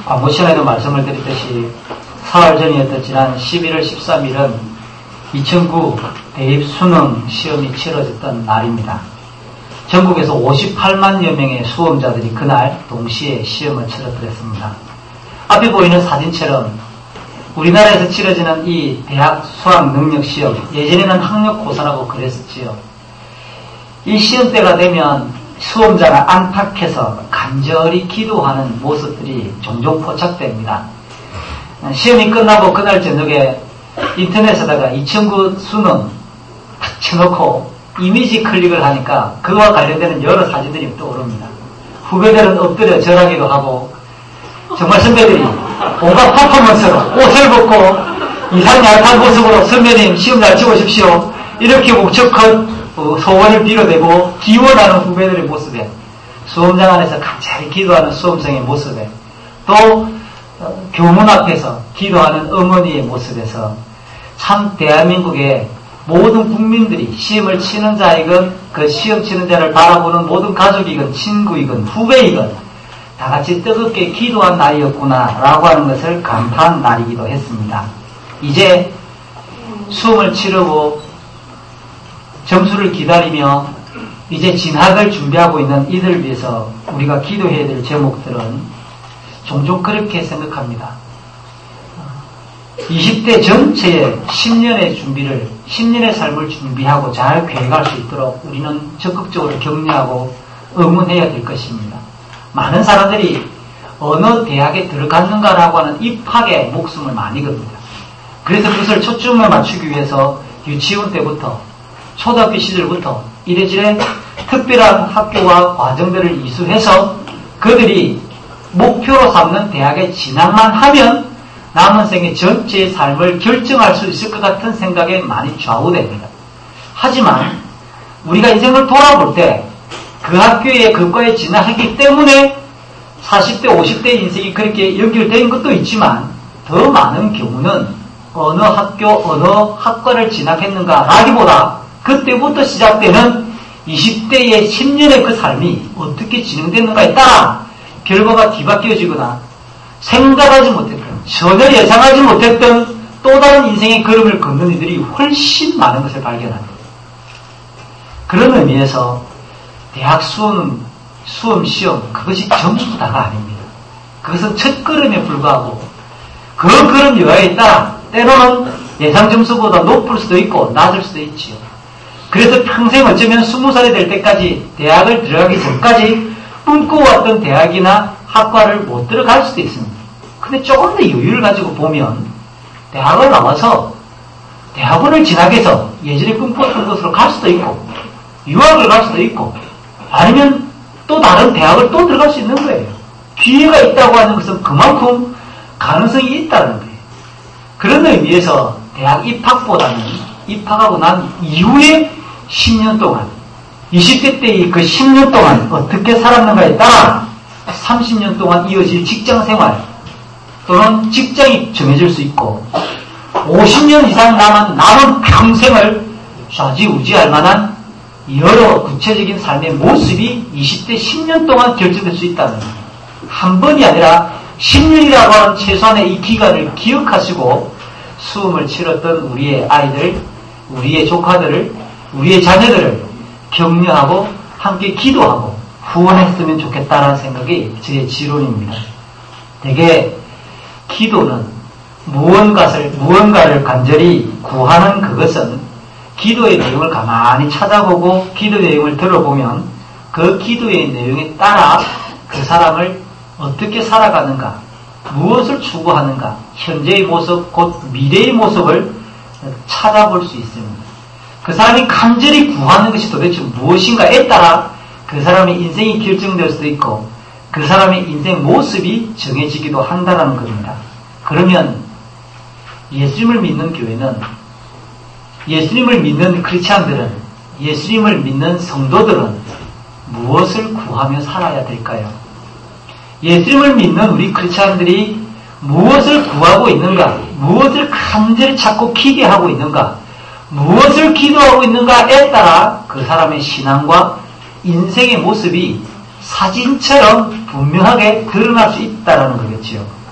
광고 시간에도 말씀을 드렸듯이 사흘 전이었던 지난 11월 13일은 2009 대입 수능 시험이 치러졌던 날입니다. 전국에서 58만여 명의 수험자들이 그날 동시에 시험을 치러드렸습니다. 앞에 보이는 사진처럼 우리나라에서 치러지는 이 대학 수학능력시험, 예전에는 학력고사라고 그랬었지요. 이 시험 때가 되면 수험자가 안팎에서 간절히 기도하는 모습들이 종종 포착됩니다. 시험이 끝나고 그날 저녁에 인터넷에다가 2009 수능 탁 쳐놓고 이미지 클릭을 하니까 그와 관련되는 여러 사진들이 떠오릅니다. 후배들은 엎드려 절하기도 하고 정말 선배들이 온갖 퍼포먼스로 옷을 벗고 이상 얄탄 모습으로 선배님 시험 잘 치우십시오 이렇게 목적한 소원을 빌어대고 기원하는 후배들의 모습에 수험장 안에서 간절히 기도하는 수험생의 모습에 또 교문 앞에서 기도하는 어머니의 모습에서 참 대한민국의 모든 국민들이 시험을 치는 자이건 그 시험 치는 자를 바라보는 모든 가족이건 친구이건 후배이건 다 같이 뜨겁게 기도한 날이었구나 라고 하는 것을 감탄한 날이기도 했습니다. 이제 수험을 치르고 점수를 기다리며 이제 진학을 준비하고 있는 이들을 위해서 우리가 기도해야 될 제목들은 종종 그렇게 생각합니다. 20대 전체의 10년의 준비를, 10년의 삶을 준비하고 잘 계획할 수 있도록 우리는 적극적으로 격려하고 응원해야 될 것입니다. 많은 사람들이 어느 대학에 들어갔는가라고 하는 입학에 목숨을 많이 겁니다. 그래서 그것을 초점을 맞추기 위해서 유치원 때부터 초등학교 시절부터 이래저래 특별한 학교와 과정들을 이수해서 그들이 목표로 삼는 대학에 진학만 하면 남은 생의 전체의 삶을 결정할 수 있을 것 같은 생각에 많이 좌우됩니다. 하지만 우리가 인생을 돌아볼 때 그 학교에 그과에 진학했기 때문에 40대, 50대 인생이 그렇게 연결된 것도 있지만 더 많은 경우는 어느 학교, 어느 학과를 진학했는가 라기보다 그때부터 시작되는 20대의 10년의 그 삶이 어떻게 진행됐는가에 따라 결과가 뒤바뀌어지거나 생각하지 못했던, 전혀 예상하지 못했던 또 다른 인생의 걸음을 걷는 이들이 훨씬 많은 것을 발견합니다. 그런 의미에서 대학 수험 시험 그것이 전부 다가 아닙니다. 그것은 첫 걸음에 불과하고 그 걸음 여하에 따라 때로는 예상 점수보다 높을 수도 있고 낮을 수도 있지요. 그래서 평생 어쩌면 20살이 될 때까지 대학을 들어가기 전까지 꿈꿔왔던 대학이나 학과를 못 들어갈 수도 있습니다. 근데 조금 더 여유를 가지고 보면 대학을 나와서 대학원을 진학해서 예전에 꿈꿨던 곳으로 갈 수도 있고 유학을 갈 수도 있고 아니면 또 다른 대학을 또 들어갈 수 있는 거예요. 기회가 있다고 하는 것은 그만큼 가능성이 있다는 거예요. 그런 의미에서 대학 입학보다는 입학하고 난 이후에 10년 동안 20대 때의 그 10년 동안 어떻게 살았는가에 따라 30년 동안 이어질 직장생활 또는 직장이 정해질 수 있고 50년 이상 남은 평생을 좌지우지할 만한 여러 구체적인 삶의 모습이 20대 10년 동안 결정될 수 있다는 거예요. 한 번이 아니라 10년이라고 하는 최소한의 이 기간을 기억하시고 수험을 치렀던 우리의 아이들, 우리의 조카들을, 우리의 자녀들을 격려하고 함께 기도하고 후원했으면 좋겠다는 생각이 저의 지론입니다. 대개 기도는 무언가를 간절히 구하는 그것은 기도의 내용을 가만히 찾아보고 기도 내용을 들어보면 그 기도의 내용에 따라 그 사람을 어떻게 살아가는가, 무엇을 추구하는가, 현재의 모습, 곧 미래의 모습을 찾아볼 수 있습니다. 그 사람이 간절히 구하는 것이 도대체 무엇인가에 따라 그 사람의 인생이 결정될 수도 있고 그 사람의 인생 모습이 정해지기도 한다는 겁니다. 그러면 예수님을 믿는 교회는, 예수님을 믿는 크리스찬들은, 예수님을 믿는 성도들은 무엇을 구하며 살아야 될까요? 예수님을 믿는 우리 크리스찬들이 무엇을 구하고 있는가, 무엇을 간절히 찾고 기대하고 있는가, 무엇을 기도하고 있는가에 따라 그 사람의 신앙과 인생의 모습이 사진처럼 분명하게 드러날 수 있다는 거겠지요.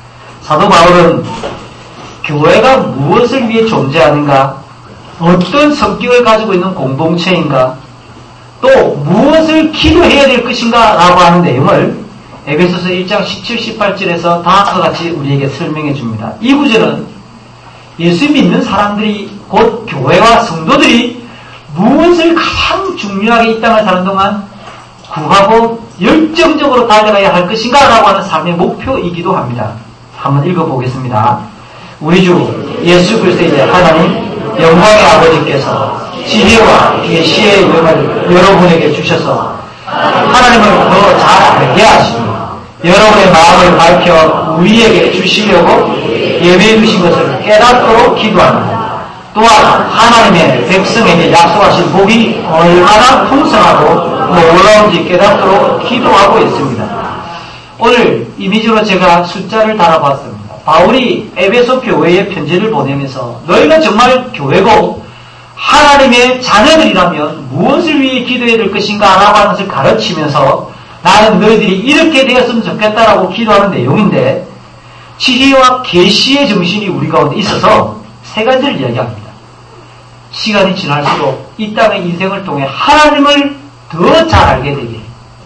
사도 바울은 교회가 무엇을 위해 존재하는가, 어떤 성격을 가지고 있는 공동체인가, 또 무엇을 기도해야 될 것인가 라고 하는 내용을 에베소서 1장 17, 18절에서 다음과 같이 우리에게 설명해 줍니다. 이 구절은 예수 믿는 사람들이, 곧 교회와 성도들이 무엇을 가장 중요하게 이 땅을 사는 동안 구하고 열정적으로 달려가야 할 것인가 라고 하는 삶의 목표이기도 합니다. 한번 읽어보겠습니다. 우리 주 예수 그리스도의 하나님 영광의 아버지께서 지혜와 계시의 영을 여러분에게 주셔서 하나님을 더 잘 알게 하시고 여러분의 마음을 밝혀 우리에게 주시려고 예배해 주신 것을 깨닫도록 기도합니다. 또한 하나님의 백성에게 약속하신 복이 얼마나 풍성하고 놀라운지 깨닫도록 기도하고 있습니다. 오늘 이미지로 제가 숫자를 달아봤습니다. 바울이 에베소 교회에 편지를 보내면서 너희가 정말 교회고 하나님의 자녀들이라면 무엇을 위해 기도해야 될 것인가 라고 하는 것을 가르치면서 나는 너희들이 이렇게 되었으면 좋겠다라고 기도하는 내용인데, 지혜와 계시의 정신이 우리 가운데 있어서 세 가지를 이야기합니다. 시간이 지날수록 이 땅의 인생을 통해 하나님을 더 잘 알게 되길,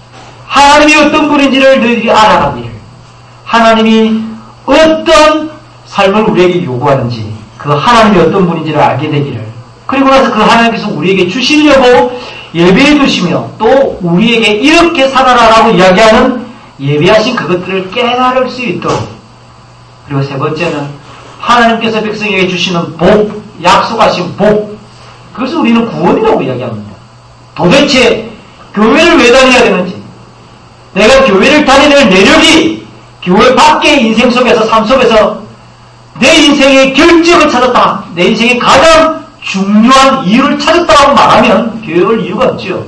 하나님이 어떤 분인지를 너희들이 알아가기를, 하나님이 어떤 삶을 우리에게 요구하는지 그 하나님이 어떤 분인지를 알게 되기를, 그리고 나서 그 하나님께서 우리에게 주시려고 예배해 두시며 또 우리에게 이렇게 살아라라고 이야기하는 예배하신 그것들을 깨달을 수 있도록, 그리고 세 번째는 하나님께서 백성에게 주시는 복, 약속하신 복, 그것을 우리는 구원이라고 이야기합니다. 도대체 교회를 왜 다녀야 되는지, 내가 교회를 다녀야 될 내력이 교회 밖의 인생 속에서, 삶 속에서 내 인생의 결정을 찾았다, 내 인생의 가장 중요한 이유를 찾았다고 말하면 교회를 이유가 없죠.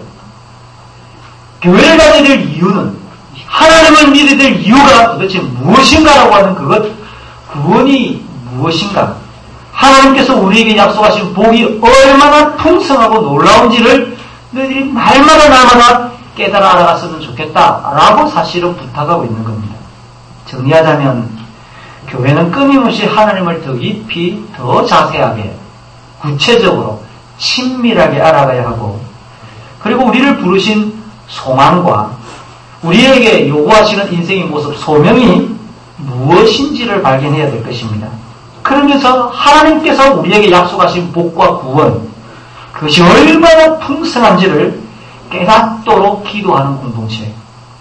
교회를 다녀야 될 이유는, 하나님을 믿어야 될 이유가 도대체 무엇인가라고 하는 그것, 구원이 무엇인가, 하나님께서 우리에게 약속하신 복이 얼마나 풍성하고 놀라운지를 너희들이 날마다 깨달아 알아갔으면 좋겠다라고 사실은 부탁하고 있는 겁니다. 정리하자면 교회는 끊임없이 하나님을 더 깊이, 더 자세하게, 구체적으로 친밀하게 알아가야 하고, 그리고 우리를 부르신 소망과 우리에게 요구하시는 인생의 모습, 소명이 무엇인지를 발견해야 될 것입니다. 그러면서 하나님께서 우리에게 약속하신 복과 구원, 그것이 얼마나 풍성한지를 깨닫도록 기도하는 공동체.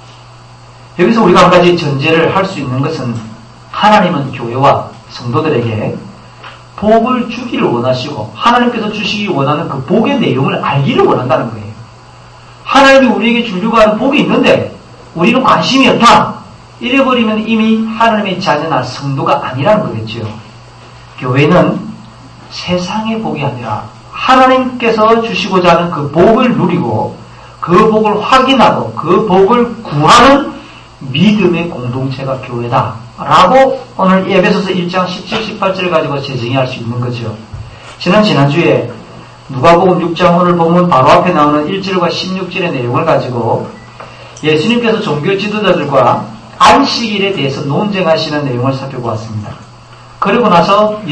여기서 우리가 한 가지 전제를 할 수 있는 것은, 하나님은 교회와 성도들에게 복을 주기를 원하시고 하나님께서 주시기 원하는 그 복의 내용을 알기를 원한다는 거예요. 하나님이 우리에게 주려고 하는 복이 있는데 우리는 관심이 없다, 이래버리면 이미 하나님의 자녀나 성도가 아니라는 거겠죠. 교회는 세상의 복이 아니라 하나님께서 주시고자 하는 그 복을 누리고 그 복을 확인하고 그 복을 구하는 믿음의 공동체가 교회다 라고 오늘 에베소서 1장 17, 18절을 가지고 재정의할 수 있는 거죠. 지난주에 누가복음 6장 오늘 보면 바로 앞에 나오는 1절과 16절의 내용을 가지고 예수님께서 종교 지도자들과 안식일에 대해서 논쟁하시는 내용을 살펴보았습니다. 그리고 나서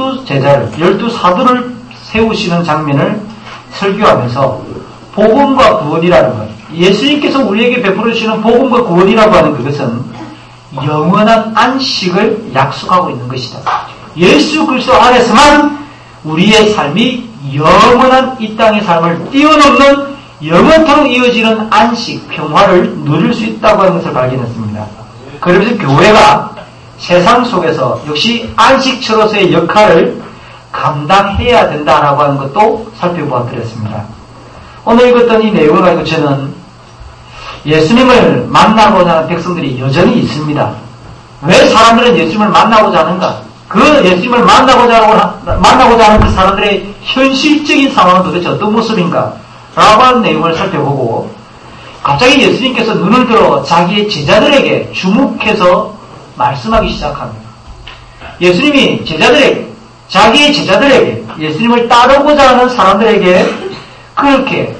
12 사도를 세우시는 장면을 설교하면서 복음과 구원이라는 것, 예수님께서 우리에게 베풀어 주시는 복음과 구원이라고 하는 그것은 영원한 안식을 약속하고 있는 것이다. 예수 그리스도 안에서만 우리의 삶이 영원한 이 땅의 삶을 뛰어넘는 영원토록 이어지는 안식, 평화를 누릴 수 있다고 하는 것을 발견했습니다. 그러면서 교회가 세상 속에서 역시 안식처로서의 역할을 감당해야 된다라고 하는 것도 살펴보았습니다. 오늘 읽었던 이 내용을 가지고 저는 예수님을 만나고자 하는 백성들이 여전히 있습니다. 왜 사람들은 예수님을 만나고자 하는가? 그 예수님을 만나고자 하는 그 사람들의 현실적인 상황은 도대체 어떤 모습인가? 라고 하는 내용을 살펴보고, 갑자기 예수님께서 눈을 들어 자기의 제자들에게 주목해서 말씀하기 시작합니다. 예수님이 자기의 제자들에게, 예수님을 따르고자 하는 사람들에게 그렇게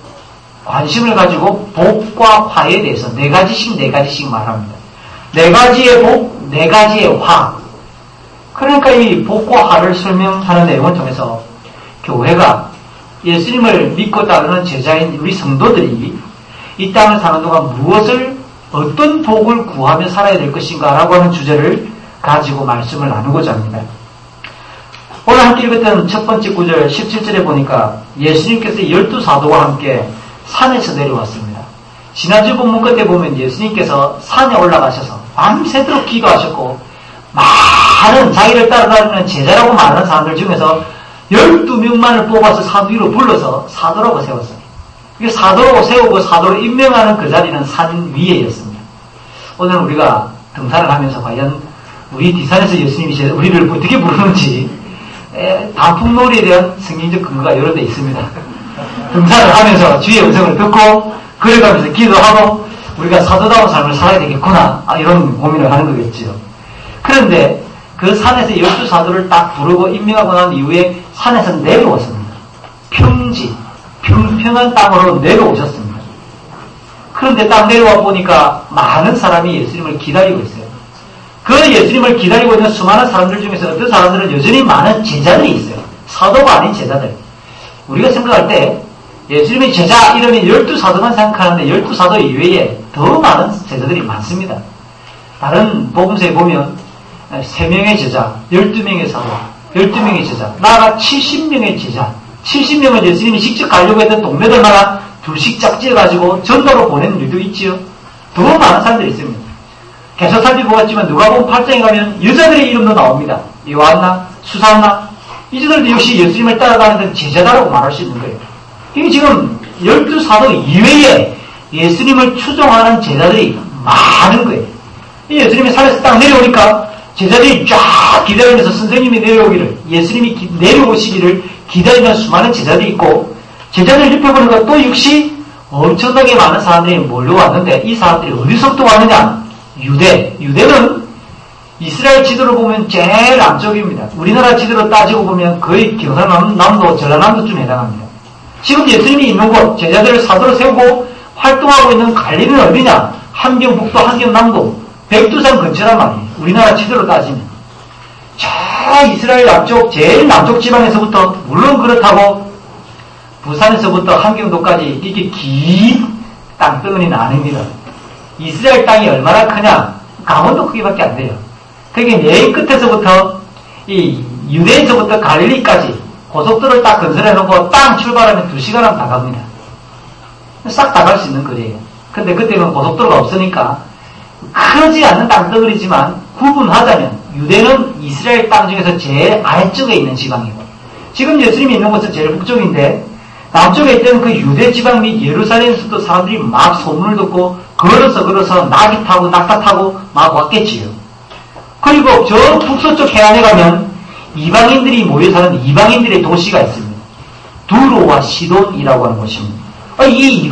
관심을 가지고 복과 화에 대해서 네 가지씩 말합니다. 네 가지의 복, 네 가지의 화. 그러니까 이 복과 화를 설명하는 내용을 통해서 교회가 예수님을 믿고 따르는 제자인 우리 성도들이 이 땅을 사는 동안 어떤 복을 구하며 살아야 될 것인가 라고 하는 주제를 가지고 말씀을 나누고자 합니다. 오늘 함께 읽었던 첫 번째 구절 17절에 보니까 예수님께서 12사도와 함께 산에서 내려왔습니다. 지난주 본문 끝에 보면 예수님께서 산에 올라가셔서 밤새도록 기도하셨고 많은 자기를 따라다니는 제자라고 말하는 사람들 중에서 12명만을 뽑아서 산 위로 불러서 사도라고 세웠어요. 이게 사도라고 세우고 사도로 임명하는 그 자리는 산 위에였습니다. 오늘 우리가 등산을 하면서 과연 우리 뒷산에서 예수님이 우리를 어떻게 부르는지 단풍놀이에 대한 성경적 근거가 여러 데 있습니다. 등산을 하면서 주의 음성을 듣고 걸어가면서 기도하고 우리가 사도다운 삶을 살아야 되겠구나 이런 고민을 하는 거겠죠. 그런데 그 산에서 12사도를 딱 부르고 임명하고 난 이후에 산에서 내려왔습니다. 평평한 땅으로 내려오셨습니다. 그런데 딱 내려와 보니까 많은 사람이 예수님을 기다리고 있어요. 그 예수님을 기다리고 있는 수많은 사람들 중에서 어떤 사람들은 여전히 많은 제자들이 있어요. 사도가 아닌 제자들. 우리가 생각할 때 예수님의 제자 이름이 12사도만 생각하는데 12사도 이외에 더 많은 제자들이 많습니다. 다른 복음서에 보면 3명의 제자, 12명의 사도, 12명의 제자, 나아가 70명의 제자, 70명을 예수님이 직접 가려고 했던 동료들마다 둘씩 짝지어가지고 전도로 보내는 일도 있지요. 더 많은 사람들이 있습니다. 계속 살펴보았지만 누가복음 8장에 가면 여자들의 이름도 나옵니다. 요한나, 수산나, 이들도 역시 예수님을 따라가는 제자다라고 말할 수 있는 거예요. 이게 지금 12사도 이외에 예수님을 추종하는 제자들이 많은 거예요. 예수님이 산에서 딱 내려오니까 제자들이 쫙 기다리면서 선생님이 내려오기를, 예수님이 내려오시기를 기다리는 수많은 제자들이 있고, 제자들 옆에 보니까 또 역시 엄청나게 많은 사람들이 몰려왔는데, 이 사람들이 어디서부터 왔느냐? 유대는 이스라엘 지도로 보면 제일 남쪽입니다. 우리나라 지도로 따지고 보면 거의 경상남도, 전라남도쯤에 해당합니다. 지금 예수님이 있는 곳, 제자들을 사도로 세우고 활동하고 있는 갈릴리는 어디냐? 함경북도, 함경남도, 백두산 근처란 말이에요. 우리나라 지도로 따지면. 저 이스라엘 남쪽, 제일 남쪽 지방에서부터, 물론 그렇다고 부산에서부터 함경도까지 이렇게 긴 땅덩어리는 아닙니다. 이스라엘 땅이 얼마나 크냐? 강원도 크기밖에 안 돼요. 그게 맨 끝에서부터 이 유대에서부터 갈릴리까지 고속도로를 딱 건설해 놓고 땅 출발하면 2시간 하면 다 갑니다. 싹 다 갈 수 있는 거리예요. 근데 그때는 고속도로가 없으니까 크지 않는 땅덩어리지만 구분하자면 유대는 이스라엘 땅 중에서 제일 아래쪽에 있는 지방이고, 지금 예수님이 있는 곳은 제일 북쪽인데 남쪽에 있던 그 유대 지방 및 예루살렘에서도 사람들이 막 소문을 듣고 걸어서 낙이 타고 낙타 타고 막 왔겠지요. 그리고 저 북서쪽 해안에 가면 이방인들이 모여 사는 이방인들의 도시가 있습니다. 두로와 시돈이라고 하는 곳입니다. 이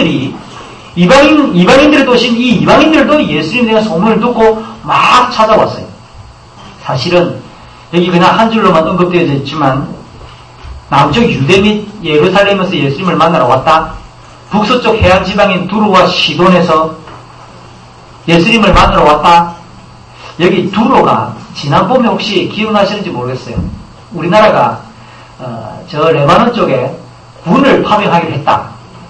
이방인들의 도시인 이 이방인들도 예수님에 대한 소문을 듣고 막 찾아왔어요. 사실은 여기 그냥 한 줄로만 언급되어져 있지만 남쪽 유대 및 예루살렘에서 예수님을 만나러 왔다. 북서쪽 해안 지방인 두로와 시돈에서 예수님을 만나러 왔다. 여기 두로가 지난번에 혹시 기억나시는지 모르겠어요. 우리나라가 저 레바논 쪽에 군을 파병하기로 했다.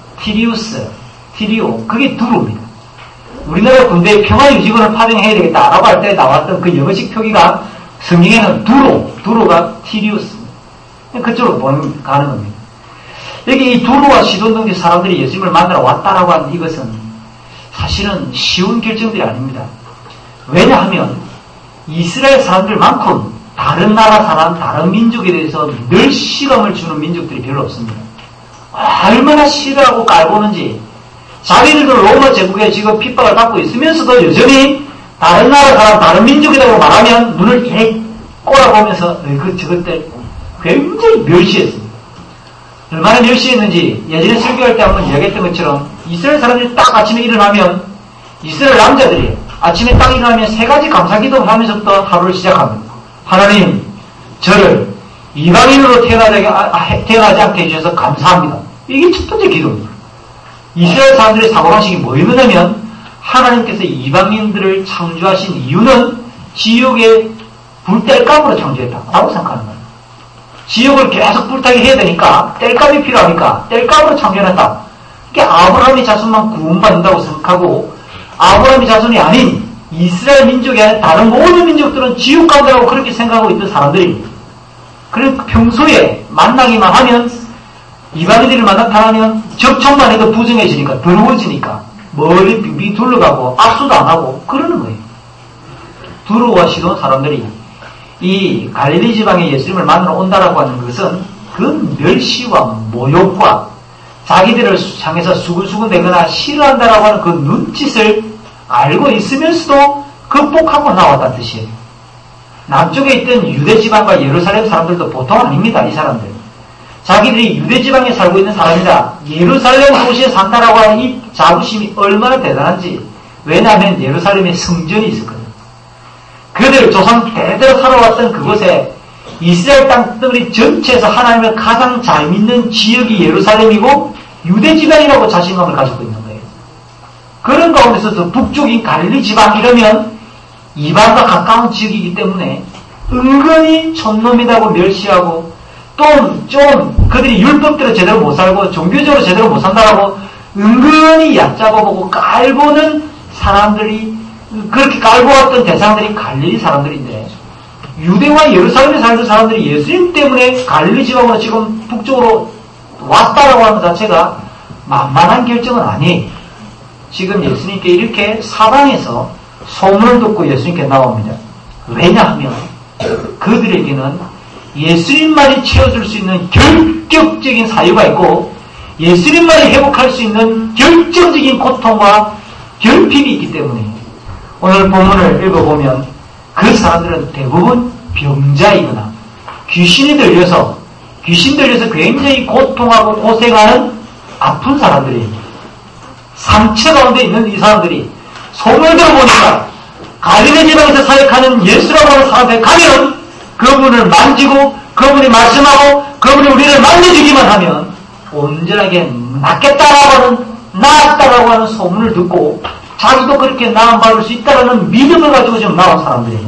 티리오, 그게 두로입니다. 우리나라 군대에 평화유지군을 파병해야 되겠다라고 할 때 나왔던 그 영어식 표기가 성경에는 두로가 티리우스입니다. 그쪽으로 가는 겁니다. 여기 이 두로와 시돈 등지 사람들이 예수님을 만나러 왔다라고 하는 이것은 사실은 쉬운 결정들이 아닙니다. 왜냐하면 이스라엘 사람들만큼 다른 나라 사람, 다른 민족에 대해서 늘 시감을 주는 민족들이 별로 없습니다. 얼마나 싫어하고 깔보는지, 자기들도 로마 제국에 지금 핍박을 받고 있으면서도 여전히 다른 나라 사람, 다른 민족이라고 말하면 눈을 이렇게 꼬라보면서 저것들 굉장히 멸시했습니다. 얼마나 멸시했는지 예전에 설교할 때 한번 이야기했던 것처럼 이스라엘 사람들이 딱 아침에 일어나면, 이스라엘 남자들이 아침에 딱 일어나면 3가지 감사기도를 하면서부터 하루를 시작합니다. 하나님, 저를 이방인으로 태어나지 않게 해주셔서 감사합니다. 이게 첫 번째 기도입니다. 이스라엘 사람들의 사고방식이 뭐였느냐면, 하나님께서 이방인들을 창조하신 이유는 지옥의 불뗄감으로 창조했다라고 생각하는 거예요. 지옥을 계속 불타게 해야 되니까 뗄감이 필요하니까 뗄감으로 창조해놨다. 이게 아브라함의 자손만 구원받는다고 생각하고 아브라함의 자손이 아닌 이스라엘 민족이 아닌 다른 모든 민족들은 지옥 간다고 그렇게 생각하고 있던 사람들이 그래서 평소에 만나기만 하면 이방인들을 만나타하면 접촉만 해도 부정해지니까 더러워지니까 머리 빙빙 둘러가고 악수도 안 하고 그러는 거예요. 두려워하시던 사람들이 이 갈릴리 지방에 예수님을 만나러 온다라고 하는 것은 그 멸시와 모욕과 자기들을 향해서 수근수근 대거나 싫어한다라고 하는 그 눈짓을 알고 있으면서도 극복하고 나왔다는 뜻이에요. 남쪽에 있던 유대 지방과 예루살렘 사람들도 보통 아닙니다. 이 사람들. 자기들이 유대 지방에 살고 있는 사람이다. 예루살렘 도시에 산다라고 하는 이 자부심이 얼마나 대단한지. 왜냐하면 예루살렘에 성전이 있었거든요. 그들 조상 대대로 살아왔던 그곳에 이스라엘 땅덩어리 전체에서 하나님을 가장 잘 믿는 지역이 예루살렘이고 유대 지방이라고 자신감을 가지고 있는 거예요. 그런 가운데서도 북쪽인 갈릴리 지방 이러면 이방과 가까운 지역이기 때문에 은근히 촌놈이라고 멸시하고 또 좀 그들이 율법대로 제대로 못 살고 종교적으로 제대로 못 산다고 은근히 얕잡아 보고 깔보는 사람들이 그렇게 깔고 왔던 대상들이 갈릴리 사람들인데 유대와 예루살렘에 살던 사람들이 예수님 때문에 갈릴리 지방으로 지금 북쪽으로 왔다라고 하는 자체가 만만한 결정은 아니에요. 지금 예수님께 이렇게 사방에서 소문을 듣고 예수님께 나옵니다. 왜냐하면 그들에게는 예수님만이 채워줄 수 있는 결격적인 사유가 있고 예수님만이 회복할 수 있는 결정적인 고통과 결핍이 있기 때문에 오늘 본문을 읽어보면 그 사람들은 대부분 병자이거나 귀신 들려서 굉장히 고통하고 고생하는 아픈 사람들이에요. 상처 가운데 있는 이 사람들이 소문을 들어보니까 갈릴리 지방에서 사역하는 예수라고 하는 사람한테 가면 그분을 만지고 그분이 말씀하고 그분이 우리를 만져주기만 하면 온전하게 낫겠다라고 하는 나았다라고 하는 소문을 듣고 자기도 그렇게 나음 받을 수 있다라는 믿음을 가지고 지금 나온 사람들이에요.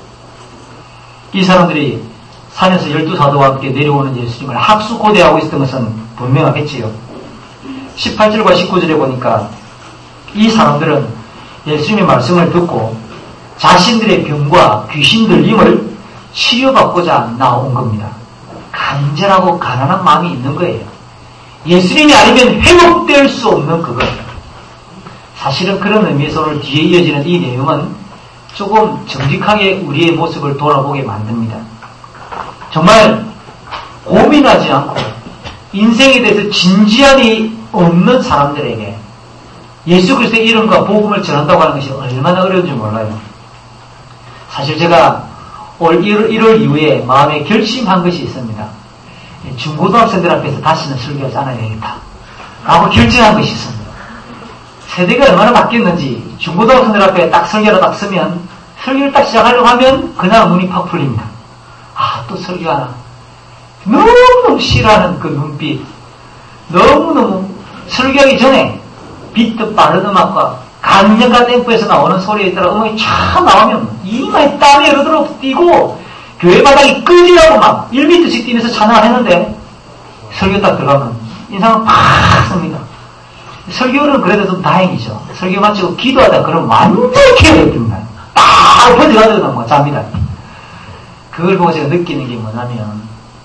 이 사람들이 산에서 12사도와 함께 내려오는 예수님을 학수고대하고 있었던 것은 분명하겠지요. 18절과 19절에 보니까 이 사람들은 예수님의 말씀을 듣고 자신들의 병과 귀신 들림을 치료받고자 나온 겁니다. 간절하고 가난한 마음이 있는 거예요. 예수님이 아니면 회복될 수 없는 그거예요. 사실은 그런 의미에서 오늘 뒤에 이어지는 이 내용은 조금 정직하게 우리의 모습을 돌아보게 만듭니다. 정말 고민하지 않고 인생에 대해서 진지함이 없는 사람들에게 예수 그리스도의 이름과 복음을 전한다고 하는 것이 얼마나 어려운지 몰라요. 사실 제가 올 1월 이후에 마음에 결심한 것이 있습니다. 중고등학생들 앞에서 다시는 설교하지 않아야겠다 라고 결정한 것이 있습니다. 세대가 얼마나 바뀌었는지 중고등학생들 앞에 딱 설교를 딱 쓰면 설교를 딱 시작하려고 하면 그냥 문이 팍 풀립니다. 아, 또 설교하나. 너무너무 싫어하는 그 눈빛. 너무너무 설교하기 전에 비트 빠른 음악과 강력한 템포에서 나오는 소리에 따라 음악이 쫙 나오면 이마에 땀이 여러도록 뛰고 교회 바닥이 끄지라고 막 1m씩 뛰면서 찬양을 했는데 설교 딱 들어가면 인상은 팍 씁니다. 설교는 그래도 좀 다행이죠. 설교 마치고 기도하다 그러면 완전히 개어집니다. 딱 퍼져가지고 막 잡니다. 그걸 보고 제가 느끼는 게 뭐냐면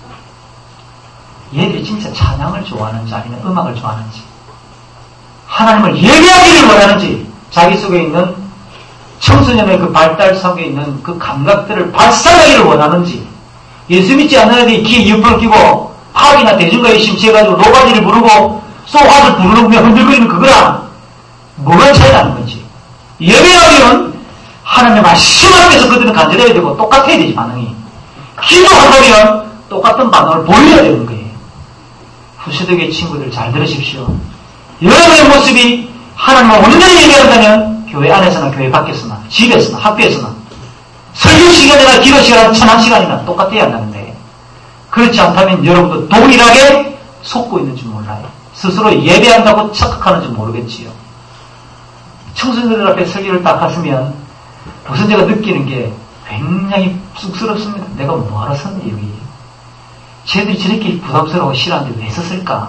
얘들이 진짜 찬양을 좋아하는지 아니면 음악을 좋아하는지 하나님을 예배하기를 원하는지 자기 속에 있는 청소년의 그 발달 속에 있는 그 감각들을 발산하기를 원하는지 예수 믿지 않는 애들이 귀에 이어폰을 끼고 팝이나 대중가에 심취해가지고 노가지를 부르고 소화를 부르며 흔들거리는 그거랑 뭐가 차이 나는 건지 예배하기는 하나님의 말씀 앞에서 그들은 간절해야 되고 똑같아야 되지 반응이 기도한다면 똑같은 반응을 보여야 되는 거예요. 후세대교의 친구들 잘 들으십시오. 여러분의 모습이 하나님을 온전히 얘기한다면 교회 안에서나 교회 밖에서나 집에서나 학교에서나 설교 시간이나 기도 시간, 찬양 시간이나 똑같아야 한다는데 그렇지 않다면 여러분도 동일하게 속고 있는 줄 몰라요. 스스로 예배한다고 착각하는지 모르겠지요. 청소년들 앞에 설교를 딱 하시면 우선 제가 느끼는 게 굉장히 쑥스럽습니다. 내가 뭐하러 섰니 여기. 쟤들이 저렇게 부담스러워 싫어하는데 왜 섰을까?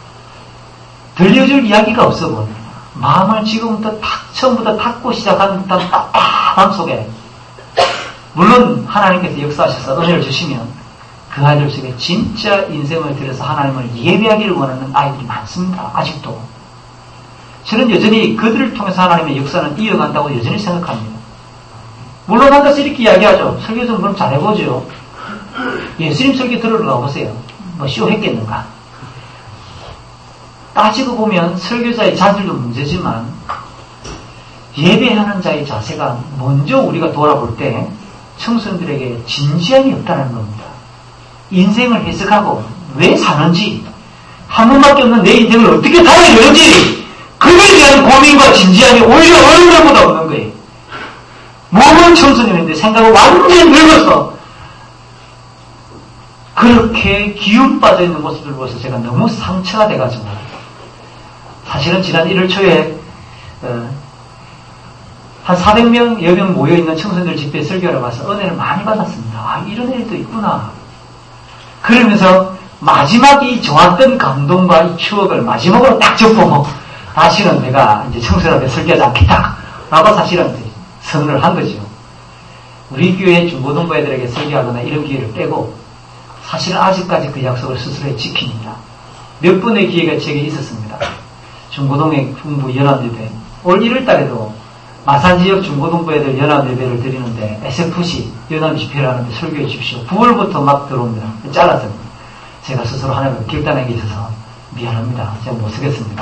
들려줄 이야기가 없어 보네. 마음을 지금부터 처음부터 닫고 시작하는 듯한 답답함 속에 물론 하나님께서 역사하셔서 은혜를 주시면 그 아이들 속에 진짜 인생을 들여서 하나님을 예배하기를 원하는 아이들이 많습니다. 아직도. 저는 여전히 그들을 통해서 하나님의 역사는 이어간다고 여전히 생각합니다. 물론 앉아서 이렇게 이야기하죠. 설교 좀 그럼 잘해보죠. 예수님 설교 들으러 가보세요. 뭐 쇼했겠는가. 따지고 보면 설교자의 자질도 문제지만 예배하는 자의 자세가 먼저 우리가 돌아볼 때 청소년들에게 진지함이 없다는 겁니다. 인생을 해석하고 왜 사는지 한 번밖에 없는 내 인생을 어떻게 살아야 되는지 그에 대한 고민과 진지함이 오히려 어른들보다 없는 거예요. 몸은 청소년인데 생각을 완전히 늙어서 그렇게 기운 빠져있는 모습을 보면서 제가 너무 상처가 돼가지고 사실은 지난 1월 초에 한 400명여 명 모여있는 청소년들 집회에 설교를 가서 은혜를 많이 받았습니다. 아, 이런 일도 있구나. 그러면서 마지막 이 좋았던 감동과 이 추억을 마지막으로 딱 접고 다시는 내가 이제 청소년한테 설교하지 않겠다 라고 사실은 이제 선언을 한 거죠. 우리 교회 중고등부 애들에게 설교하거나 이런 기회를 빼고 사실은 아직까지 그 약속을 스스로 지킵니다. 몇 번의 기회가 제게 있었습니다. 중고등부 연합예배 올 1월달에도 마산지역 중고등부 애들 연합예배를 드리는데 SFC 연합집회를 하는데 설교해 주십시오. 9월부터 막 들어옵니다. 잘라서 제가 스스로 하나님을 결단하게 있어서 미안합니다. 제가 못 쓰겠습니다.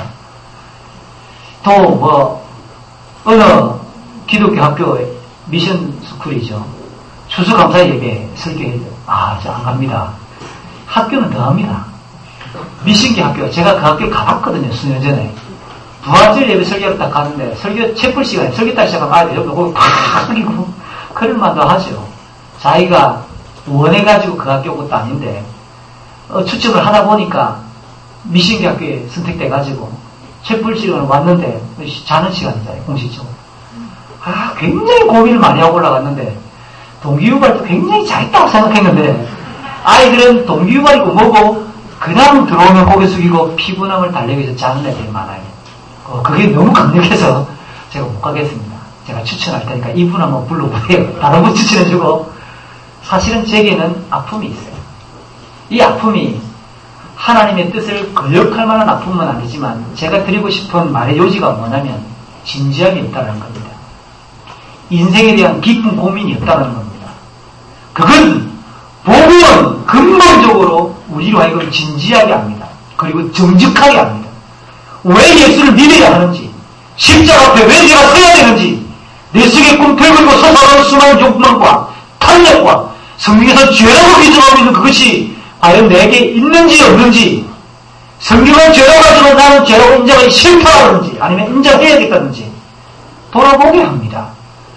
또 어느 기독교 학교 미션 스쿨이죠. 추수감사 예배 설교해도 저 안 갑니다. 학교는 더 합니다. 미신기 학교 제가 그 학교 가봤거든요. 수년 전에. 부활절 예배 설교를 딱 가는데 설교 채플 시간에 설교 딱 시작하면 아이들 여기 거기 팍 그리고 그럴 만도 하죠. 자기가 원해가지고 그 학교 것도 아닌데 추첨을 하다 보니까 미신기 학교에 선택돼가지고 채플 시간을 왔는데 자는 시간이잖아요. 공식적으로. 굉장히 고민을 많이 하고 올라갔는데 동기유발도 굉장히 잘했다고 생각했는데 아이들은 동기유발이고 뭐고 그냥 들어오면 고개 숙이고 피곤함을 달래기 위해서 자는 애들이 많아요. 그게 너무 강력해서 제가 못 가겠습니다. 제가 추천할 테니까 이분 한번 불러보세요. 다른 분 추천해주고 사실은 제게는 아픔이 있어요. 이 아픔이 하나님의 뜻을 거역할 만한 아픔은 아니지만 제가 드리고 싶은 말의 요지가 뭐냐면 진지함이 없다는 겁니다. 인생에 대한 깊은 고민이 없다는 겁니다. 그건 복음은 근본적으로 우리로 하여금 진지하게 합니다. 그리고 정직하게 합니다. 왜 예수를 믿어야 하는지, 십자가 앞에 왜 내가 서야 되는지, 내 속에 꿈틀거리고 솟아오르는 수많은 욕망과 탐욕과 성경에서 죄라고 기준하고 있는 그것이 과연 내게 있는지 없는지, 성경은 죄라고 가지고 나는 죄라고 인정하기 싫다는지 아니면 인정해야겠다는지 돌아보게 합니다.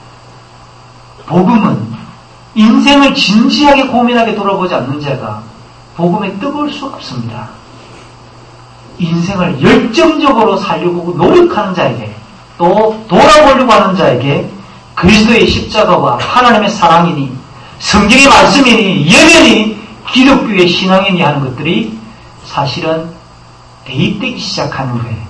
복음은 인생을 진지하게 고민하게 돌아보지 않는 자가 복음에 뜨거울 수 없습니다. 인생을 열정적으로 살려고 노력하는 자에게 또 돌아보려고 하는 자에게 그리스도의 십자가와 하나님의 사랑이니 성경의 말씀이니 예배니 기독교의 신앙이니 하는 것들이 사실은 대입되기 시작하는 거예요.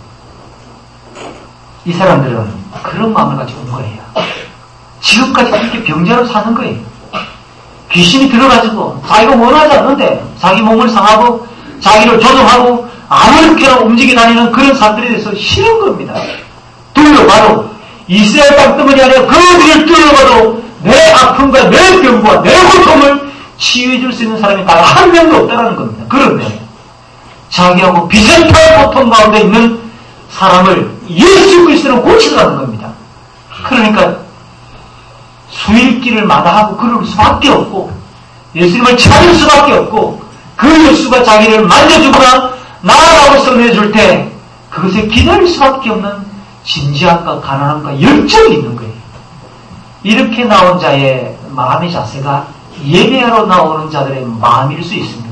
이 사람들은 그런 마음을 가지고 온 거예요. 지금까지 그렇게 병자로 사는 거예요. 귀신이 들어가지고 자기가 원하지 않는데 자기 몸을 상하고 자기를 조종하고 아무렇게나 움직이 다니는 그런 사람들에 대해서 싫은 겁니다. 둘러봐도 이스라엘 땅덩어리 안에 그들을 뚫어봐도 내 아픔과 내 병과 내 고통을 치유해줄 수 있는 사람이 단 한 명도 없다는 겁니다. 그런데 자기하고 비슷한 고통 가운데 있는 사람을 예수 그리스도로 고치라는 겁니다. 그러니까 수일기를 마다하고 그럴 수밖에 없고 예수님을 찾을 수밖에 없고 그 예수가 자기를 만져주거나 나라고 선해줄 때 그것에 기다릴 수밖에 없는 진지함과 가난함과 열정이 있는 거예요. 이렇게 나온 자의 마음의 자세가 예배하러 나오는 자들의 마음일 수 있습니다.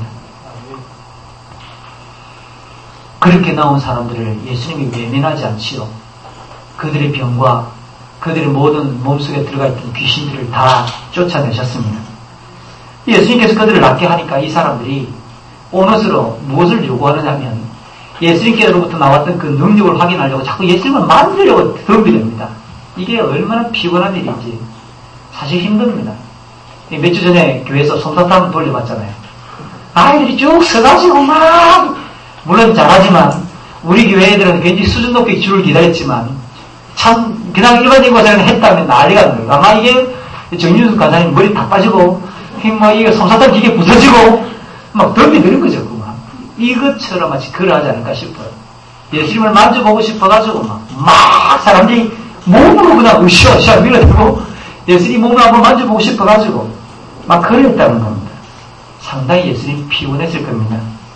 그렇게 나온 사람들을 예수님이 외면하지 않지요. 그들의 병과 그들의 모든 몸속에 들어가 있던 귀신들을 다 쫓아내셨습니다. 예수님께서 그들을 낫게 하니까 이 사람들이 오너스로 무엇을 요구하느냐면 예수님께로부터 나왔던 그 능력을 확인하려고 자꾸 예수님을 만지려고 덤비렵니다. 이게 얼마나 피곤한 일인지 사실 힘듭니다. 몇 주 전에 교회에서 솜사탕 돌려봤잖아요. 아이들이 쭉 서가지고 막 물론 잘하지만 우리 교회 애들은 굉장히 수준 높게 줄을 기다렸지만 참 그냥 일반적인 것을 했다면 난리가 나는 거예요. 아마 이게 정윤수 간사님 머리 다 빠지고 막 이게 솜사탕 기계 부서지고 막 덤비드는 거죠. 그만. 이것처럼 마치 그러하지 않을까 싶어요. 예수님을 만져보고 싶어가지고 막 사람들이 몸으로 그냥 으쌰으쌰 밀어들고 예수님 몸을 한번 만져보고 싶어가지고 막 그랬다는 겁니다. 상당히 예수님 피곤했을 겁니다.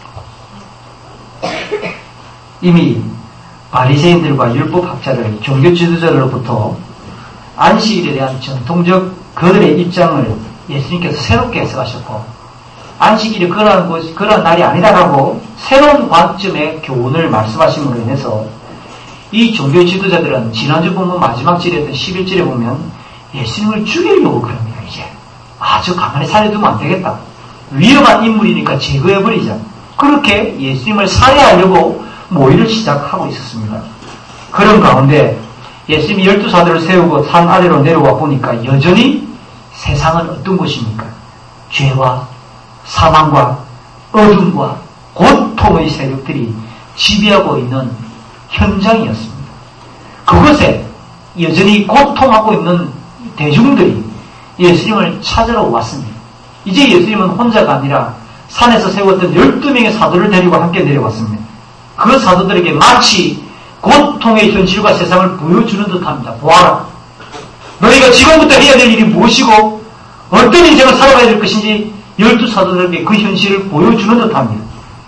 이미 바리새인들과 율법학자들, 종교 지도자들로부터 안식일에 대한 전통적 그들의 입장을 예수님께서 새롭게 해석하셨고 안식일이 그러한 날이 아니다라고 새로운 관점의 교훈을 말씀하심으로 인해서 이 종교 지도자들은 지난주 보면 마지막 절이었던 11절에 보면 예수님을 죽이려고 그럽니다. 이제 저 가만히 살려두면 안 되겠다. 위험한 인물이니까 제거해버리자. 그렇게 예수님을 살해하려고 모의를 시작하고 있었습니다. 그런 가운데 예수님이 12사도를 세우고 산 아래로 내려와 보니까 여전히 세상은 어떤 곳입니까? 죄와 사망과 어둠과 고통의 세력들이 지배하고 있는 현장이었습니다. 그곳에 여전히 고통하고 있는 대중들이 예수님을 찾으러 왔습니다. 이제 예수님은 혼자가 아니라 산에서 세웠던 12명의 사도를 데리고 함께 내려왔습니다. 그 사도들에게 마치 고통의 현실과 세상을 보여주는 듯합니다. 보아라. 너희가 지금부터 해야 될 일이 무엇이고 어떤 인생을 살아가야 될 것인지 12사도들에게 그 현실을 보여주는 듯합니다.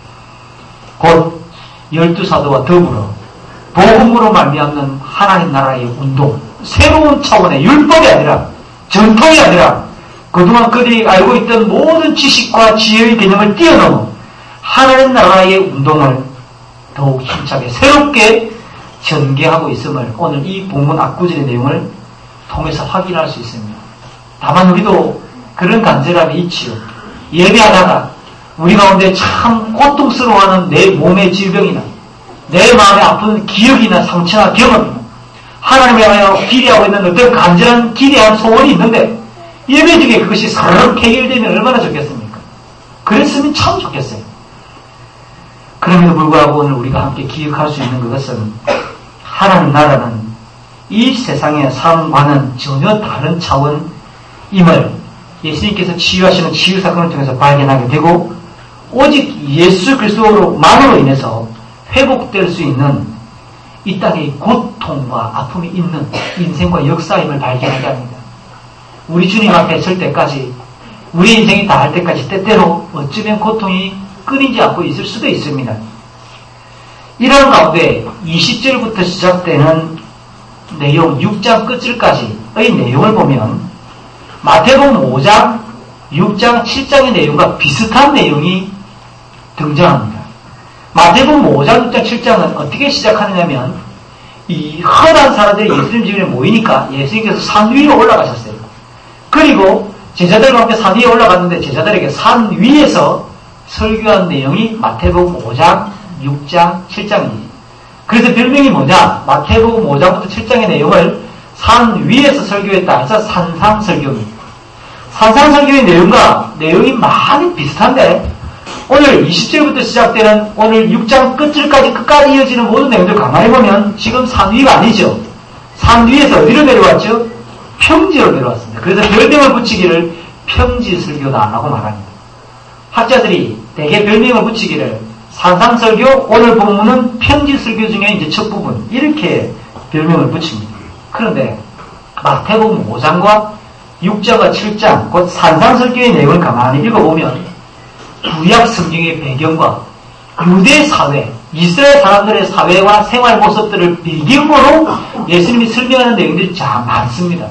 곧 12사도와 더불어 복음으로 말미암는 하나님 나라의 운동, 새로운 차원의 율법이 아니라 전통이 아니라 그동안 그들이 알고 있던 모든 지식과 지혜의 개념을 뛰어넘어 하나님 나라의 운동을 더욱 힘차게 새롭게 전개하고 있음을 오늘 이 본문 앞구절의 내용을 통해서 확인할 수 있습니다. 다만 우리도 그런 간절함이 있지요. 예배하다가 우리 가운데 참 고통스러워하는 내 몸의 질병이나 내 마음에 아픈 기억이나 상처나 경험이나 하나님에 하여 기대하고 있는 어떤 간절한 기대한 소원이 있는데 예배 중에 그것이 서로 해결되면 얼마나 좋겠습니까? 그랬으면 참 좋겠어요. 그럼에도 불구하고 오늘 우리가 함께 기억할 수 있는 그것은 하나님 나라는 이 세상의 삶과는 전혀 다른 차원임을 예수님께서 치유하시는 치유사건을 통해서 발견하게 되고 오직 예수 그리스도로만으로 인해서 회복될 수 있는 이 땅의 고통과 아픔이 있는 인생과 역사임을 발견하게 합니다. 우리 주님 앞에 설 때까지 우리 인생이 다할 때까지 때때로 어쩌면 고통이 끊이지 않고 있을 수도 있습니다. 이런 가운데 20절부터 시작되는 내용 6장 끝줄까지의 내용을 보면 마태복음 5장, 6장, 7장의 내용과 비슷한 내용이 등장합니다. 마태복음 5장, 6장, 7장은 어떻게 시작하느냐면 이 흔한 사람들이 예수님 집에 모이니까 예수님께서 산 위로 올라가셨어요. 그리고 제자들과 함께 산 위에 올라갔는데 제자들에게 산 위에서 설교한 내용이 마태복음 5장, 6장, 7장입니다. 그래서 별명이 뭐냐? 마태복음 5장부터 7장의 내용을 산 위에서 설교했다 해서 산상설교입니다. 산상설교의 내용이 많이 비슷한데 오늘 20절부터 시작되는 오늘 6장 끝까지 이어지는 모든 내용들 가만히 보면 지금 산 위가 아니죠. 산 위에서 어디로 내려왔죠? 평지로 내려왔습니다. 그래서 별명을 붙이기를 평지설교다라고 말합니다. 학자들이 대개 별명을 붙이기를 산상설교, 오늘 본문은 평지설교 중에 이제 첫 부분 이렇게 별명을 붙입니다. 그런데 마태복음 5장과 6장과 7장 곧 산상설교의 내용을 가만히 읽어보면 구약 성경의 배경과 유대 사회, 이스라엘 사람들의 사회와 생활 모습들을 배경으로 예수님이 설명하는 내용들이 참 많습니다.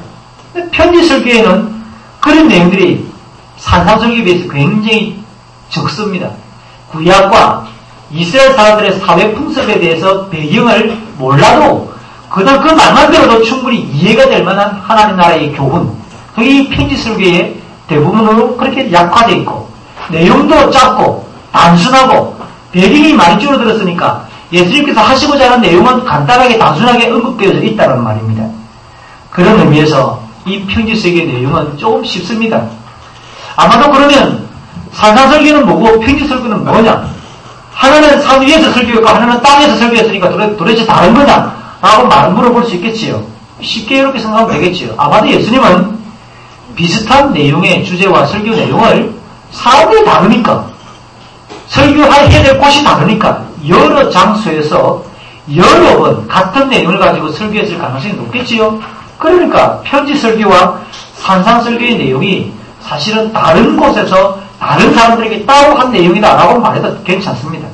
편지설교에는 그런 내용들이 산상설교에 비해서 굉장히 적습니다. 구약과 이스라엘 사람들의 사회 풍습에 대해서 배경을 몰라도 그다음 그 말만 들어도 충분히 이해가 될 만한 하나님 나라의 교훈. 이 편지 설교의 대부분으로 그렇게 약화되어 있고, 내용도 짧고, 단순하고, 배경이 많이 줄어들었으니까 예수님께서 하시고자 하는 내용은 간단하게 단순하게 언급되어져 있다는 말입니다. 그런 의미에서 이 편지 설교의 내용은 조금 쉽습니다. 아마도 그러면 산상설교는 뭐고 편지 설교는 뭐냐? 하나는 산 위에서 설교했고 하나는 땅에서 설교했으니까 도대체 다른 거냐? 라고 물어볼 수 있겠지요. 쉽게 이렇게 생각하면 되겠지요. 아마도 예수님은 비슷한 내용의 주제와 설교 내용을 사람들이 다르니까, 설교해야 될 곳이 다르니까 여러 장소에서 여러 번 같은 내용을 가지고 설교했을 가능성이 높겠지요. 그러니까 편지 설교와 산상 설교의 내용이 사실은 다른 곳에서 다른 사람들에게 따로 한 내용이다라고 말해도 괜찮습니다.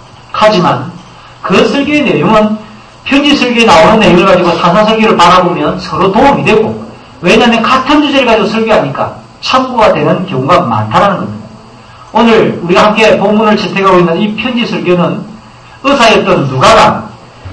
하지만 그 설교의 내용은 편지 설교에 나오는 내용을 가지고 산상 설교를 바라보면 서로 도움이 되고, 왜냐하면 같은 주제를 가지고 설교하니까 참고가 되는 경우가 많다는 겁니다. 오늘 우리가 함께 본문을 채택하고 있는 이 편지 설교는 의사였던 누가가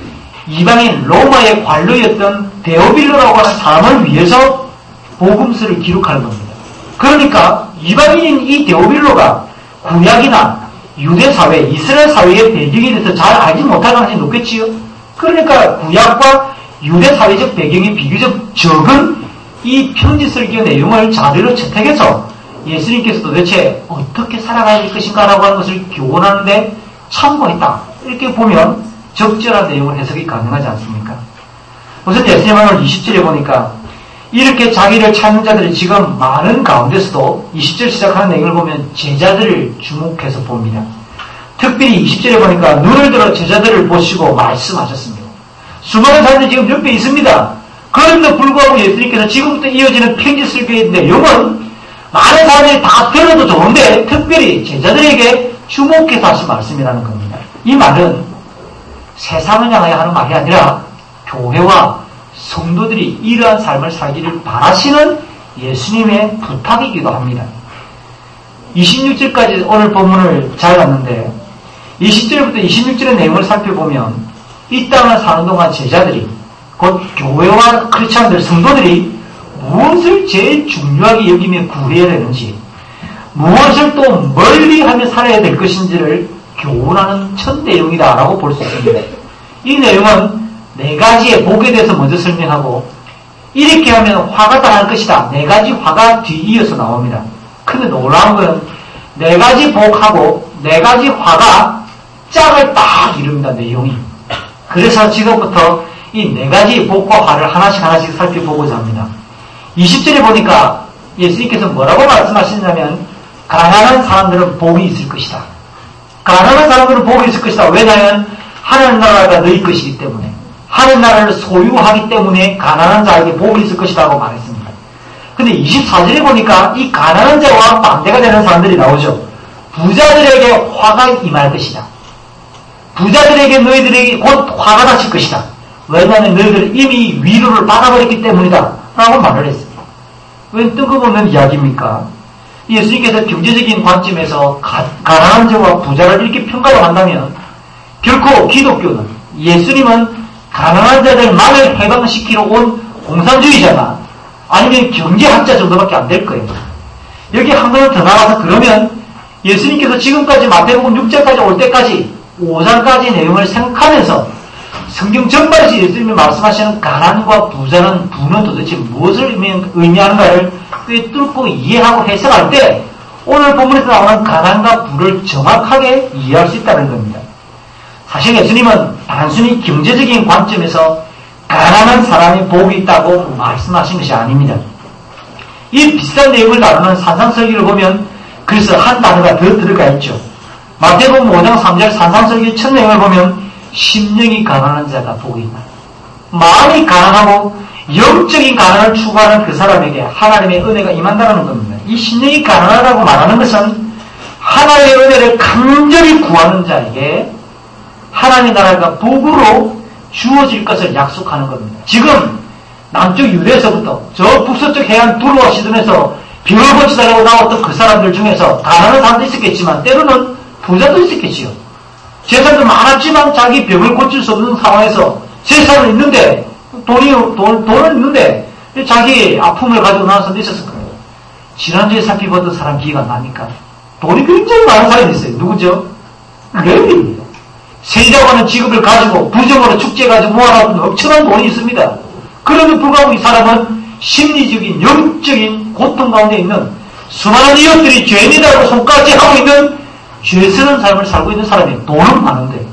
이방인 로마의 관료였던 데오빌로라고 하는 사람을 위해서 복음서를 기록하는 겁니다. 그러니까 이방인인 이 데오빌로가 구약이나 유대 사회, 이스라엘 사회의 배경에 대해서 잘 알지 못할 가능성이 높겠지요. 그러니까 구약과 유대 사회적 배경이 비교적 적은 이 편지 설교 내용을 자료로 채택해서 예수님께서 도대체 어떻게 살아가야 할 것인가라고 하는 것을 교훈하는데 참고했다. 이렇게 보면 적절한 내용을 해석이 가능하지 않습니까? 우선 예수님은 오늘 20절에 보니까 이렇게 자기를 찾는 자들이 지금 많은 가운데서도 20절 시작하는 내용을 보면 제자들을 주목해서 봅니다. 특별히 20절에 보니까 눈을 들어 제자들을 보시고 말씀하셨습니다. 수많은 사람들이 지금 옆에 있습니다. 그런데도 불구하고 예수님께서 지금부터 이어지는 편지 설교의 내용은 많은 사람들이 다 들어도 좋은데 특별히 제자들에게 주목해서 하신 말씀이라는 겁니다. 이 말은 세상을 향하여 하는 말이 아니라 교회와 성도들이 이러한 삶을 살기를 바라시는 예수님의 부탁이기도 합니다. 26절까지 오늘 본문을 잘 봤는데 20절부터 26절의 내용을 살펴보면 이 땅을 사는 동안 제자들이 곧 교회와 크리스찬들, 성도들이 무엇을 제일 중요하게 여기며 구해야 되는지, 무엇을 또 멀리하며 살아야 될 것인지를 교훈하는 첫 내용이다라고 볼 수 있습니다. 이 내용은 네 가지의 복에 대해서 먼저 설명하고, 이렇게 하면 화가 당할 것이다. 네 가지 화가 뒤이어서 나옵니다. 근데 놀라운 건 네 가지 복하고 네 가지 화가 짝을 딱 이룹니다. 내용이. 그래서 지금부터 이 네 가지 복과 화를 하나씩 살펴보고자 합니다. 20절에 보니까 예수님께서 뭐라고 말씀하시냐면 가난한 사람들은 복이 있을 것이다. 가난한 사람들은 복이 있을 것이다. 왜냐하면 하나님 나라가 너희 것이기 때문에, 하나님 나라를 소유하기 때문에 가난한 자에게 복이 있을 것이다 고 말했습니다. 근데 24절에 보니까 이 가난한 자와 반대가 되는 사람들이 나오죠. 부자들에게 화가 임할 것이다. 부자들에게 너희들에게 곧 화가 닥칠 것이다. 왜냐하면 너희들은 이미 위로를 받아버렸기 때문이다 라고 말을 했습니다. 웬 뜬금없는 이야기입니까? 예수님께서 경제적인 관점에서 가난한 자와 부자를 이렇게 평가를 한다면 결코 기독교는, 예수님은 가난한 자들만을 해방시키러 온 공산주의자나 아니면 경제학자 정도밖에 안 될 거예요. 여기 한 걸음 더 나가서 그러면 예수님께서 지금까지 마태복음 6장까지 올 때까지 5장까지 내용을 생각하면서 성경 전반에서 예수님이 말씀하시는 가난과 부자는 부는 도대체 무엇을 의미하는가를 꿰뚫고 이해하고 해석할 때 오늘 본문에서 나오는 가난과 부를 정확하게 이해할 수 있다는 겁니다. 사실 예수님은 단순히 경제적인 관점에서 가난한 사람이 복이 있다고 말씀하신 것이 아닙니다. 이 비슷한 내용을 다루는 산상설교를 보면 그래서 한 단어가 더 들어가 있죠. 마태복음 5장 3절 산상설교의 첫 내용을 보면 심령이 가난한 자가 복이 있다. 마음이 가난하고 영적인 가난을 추구하는 그 사람에게 하나님의 은혜가 임한다는 겁니다. 이 심령이 가난하다고 말하는 것은 하나님의 은혜를 간절히 구하는 자에게 하나님의 나라가 복으로 주어질 것을 약속하는 겁니다. 지금 남쪽 유대에서부터 저 북서쪽 해안 두로와 시돈에서 벽을 고치달라고 나왔던 그 사람들 중에서 가난한 사람도 있었겠지만 때로는 부자도 있었겠지요. 재산도 많았지만 자기 벽을 고칠 수 없는 상황에서 재산은 있는데 돈은 있는데 자기 아픔을 가지고 나와서 있었을 거예요. 지난주에 살펴봤던 사람 기억 안 납니까? 돈이 굉장히 많은 사람이 있어요. 누구죠? 레위입니다. 세리라고 하는 직업을 가지고 부정으로 축제해가지고 모아놨던 엄청난 돈이 있습니다. 그럼에도 불구하고 이 사람은 심리적인 영적인 고통 가운데 있는 수많은 이웃들이 죄인이라고 손까지 하고 있는 죄스러운 삶을 살고 있는 사람이 돈은 많은데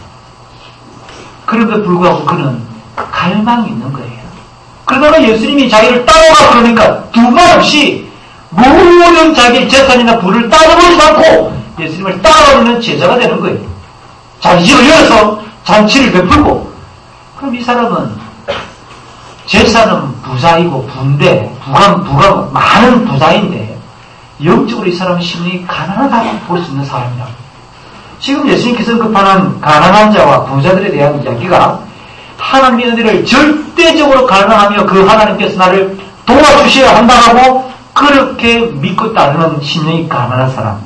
그럼에도 불구하고 그는 갈망이 있는 거예요. 그러다가 예수님이 자기를 따라가 그러니까 두말 없이 모든 자기의 재산이나 부를 따져보지 않고 예수님을 따라오는 제자가 되는 거예요. 자기 집을 열어서 잔치를 베풀고 그럼 이 사람은 재산은 부자이고 부인데 부가 많은 부자인데 영적으로 이 사람은 심리 가난하다고 볼 수 있는 사람이라고. 지금 예수님께서는 급한 가난한 자와 부자들에 대한 이야기가 하나님의 은혜를 절대적으로 갈망하며 그 하나님께서 나를 도와주셔야 한다고 그렇게 믿고 따르는 심령이 가난한 사람.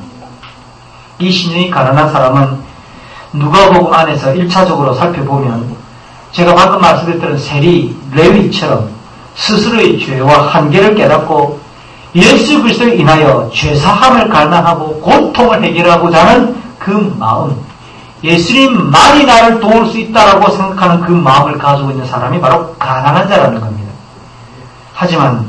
이 심령이 가난한 사람은 누가복음 안에서 1차적으로 살펴보면 제가 방금 말씀드렸던 세리, 레위처럼 스스로의 죄와 한계를 깨닫고 예수 그리스도에 인하여 죄사함을 갈망하고 고통을 해결하고자 하는 그 마음, 예수님만이 나를 도울 수 있다라고 생각하는 그 마음을 가지고 있는 사람이 바로 가난한 자라는 겁니다. 하지만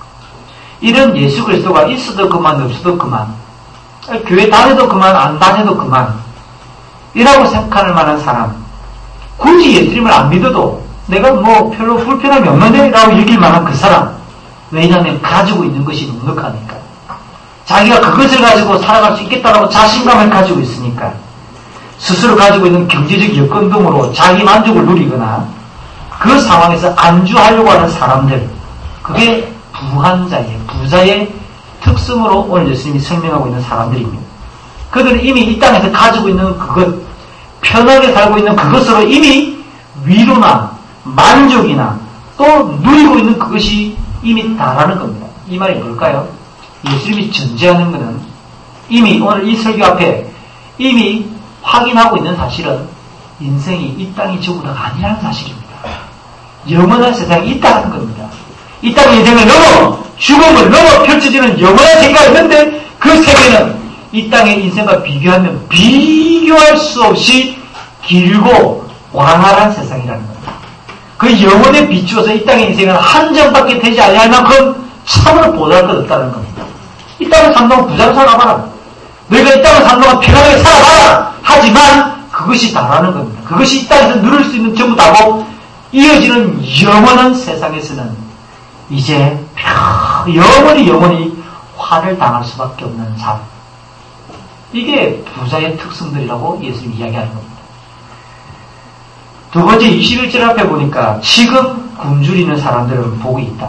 이런 예수 그리스도가 있어도 그만 없어도 그만, 교회 다녀도 그만 안 다녀도 그만 이라고 생각할 만한 사람, 굳이 예수님을 안 믿어도 내가 뭐 별로 불편함이 없는데 라고 얘기할 만한 그 사람, 왜냐하면 가지고 있는 것이 넉넉하니까, 자기가 그것을 가지고 살아갈 수 있겠다라고 자신감을 가지고 있으니까, 스스로 가지고 있는 경제적 여건 등으로 자기 만족을 누리거나 그 상황에서 안주하려고 하는 사람들, 그게 부한자의, 부자의 특성으로 오늘 예수님이 설명하고 있는 사람들입니다. 그들은 이미 이 땅에서 가지고 있는 그것, 편하게 살고 있는 그것으로 이미 위로나 만족이나 또 누리고 있는 그것이 이미 다라는 겁니다. 이 말이 뭘까요? 예수님이 전제하는 것은 이미 오늘 이 설교 앞에 이미 확인하고 있는 사실은 인생이 이 땅이 전부 다가 아니라는 사실입니다. 영원한 세상이 있다는 겁니다. 이 땅의 인생을 넘어 죽음을 넘어 펼쳐지는 영원한 세계가 있는데 그 세계는 이 땅의 인생과 비교하면 비교할 수 없이 길고 광활한 세상이라는 겁니다. 그 영혼에 비추어서 이 땅의 인생은 한 점밖에 되지 않을 만큼 참으로 보잘 것 없다는 겁니다. 이 땅을 산 동안 부자로 살아봐라. 너희가 이 땅을 산 동안 편하게 살아봐라. 하지만 그것이 다라는 겁니다. 그것이 이 땅에서 누릴 수 있는 전부 다고 이어지는 영원한 세상에서는 이제 영원히 화를 당할 수밖에 없는 삶. 이게 부자의 특성들이라고 예수님이 이야기하는 겁니다. 두 번째 21절 앞에 보니까 지금 굶주리는 사람들은 복이 있다.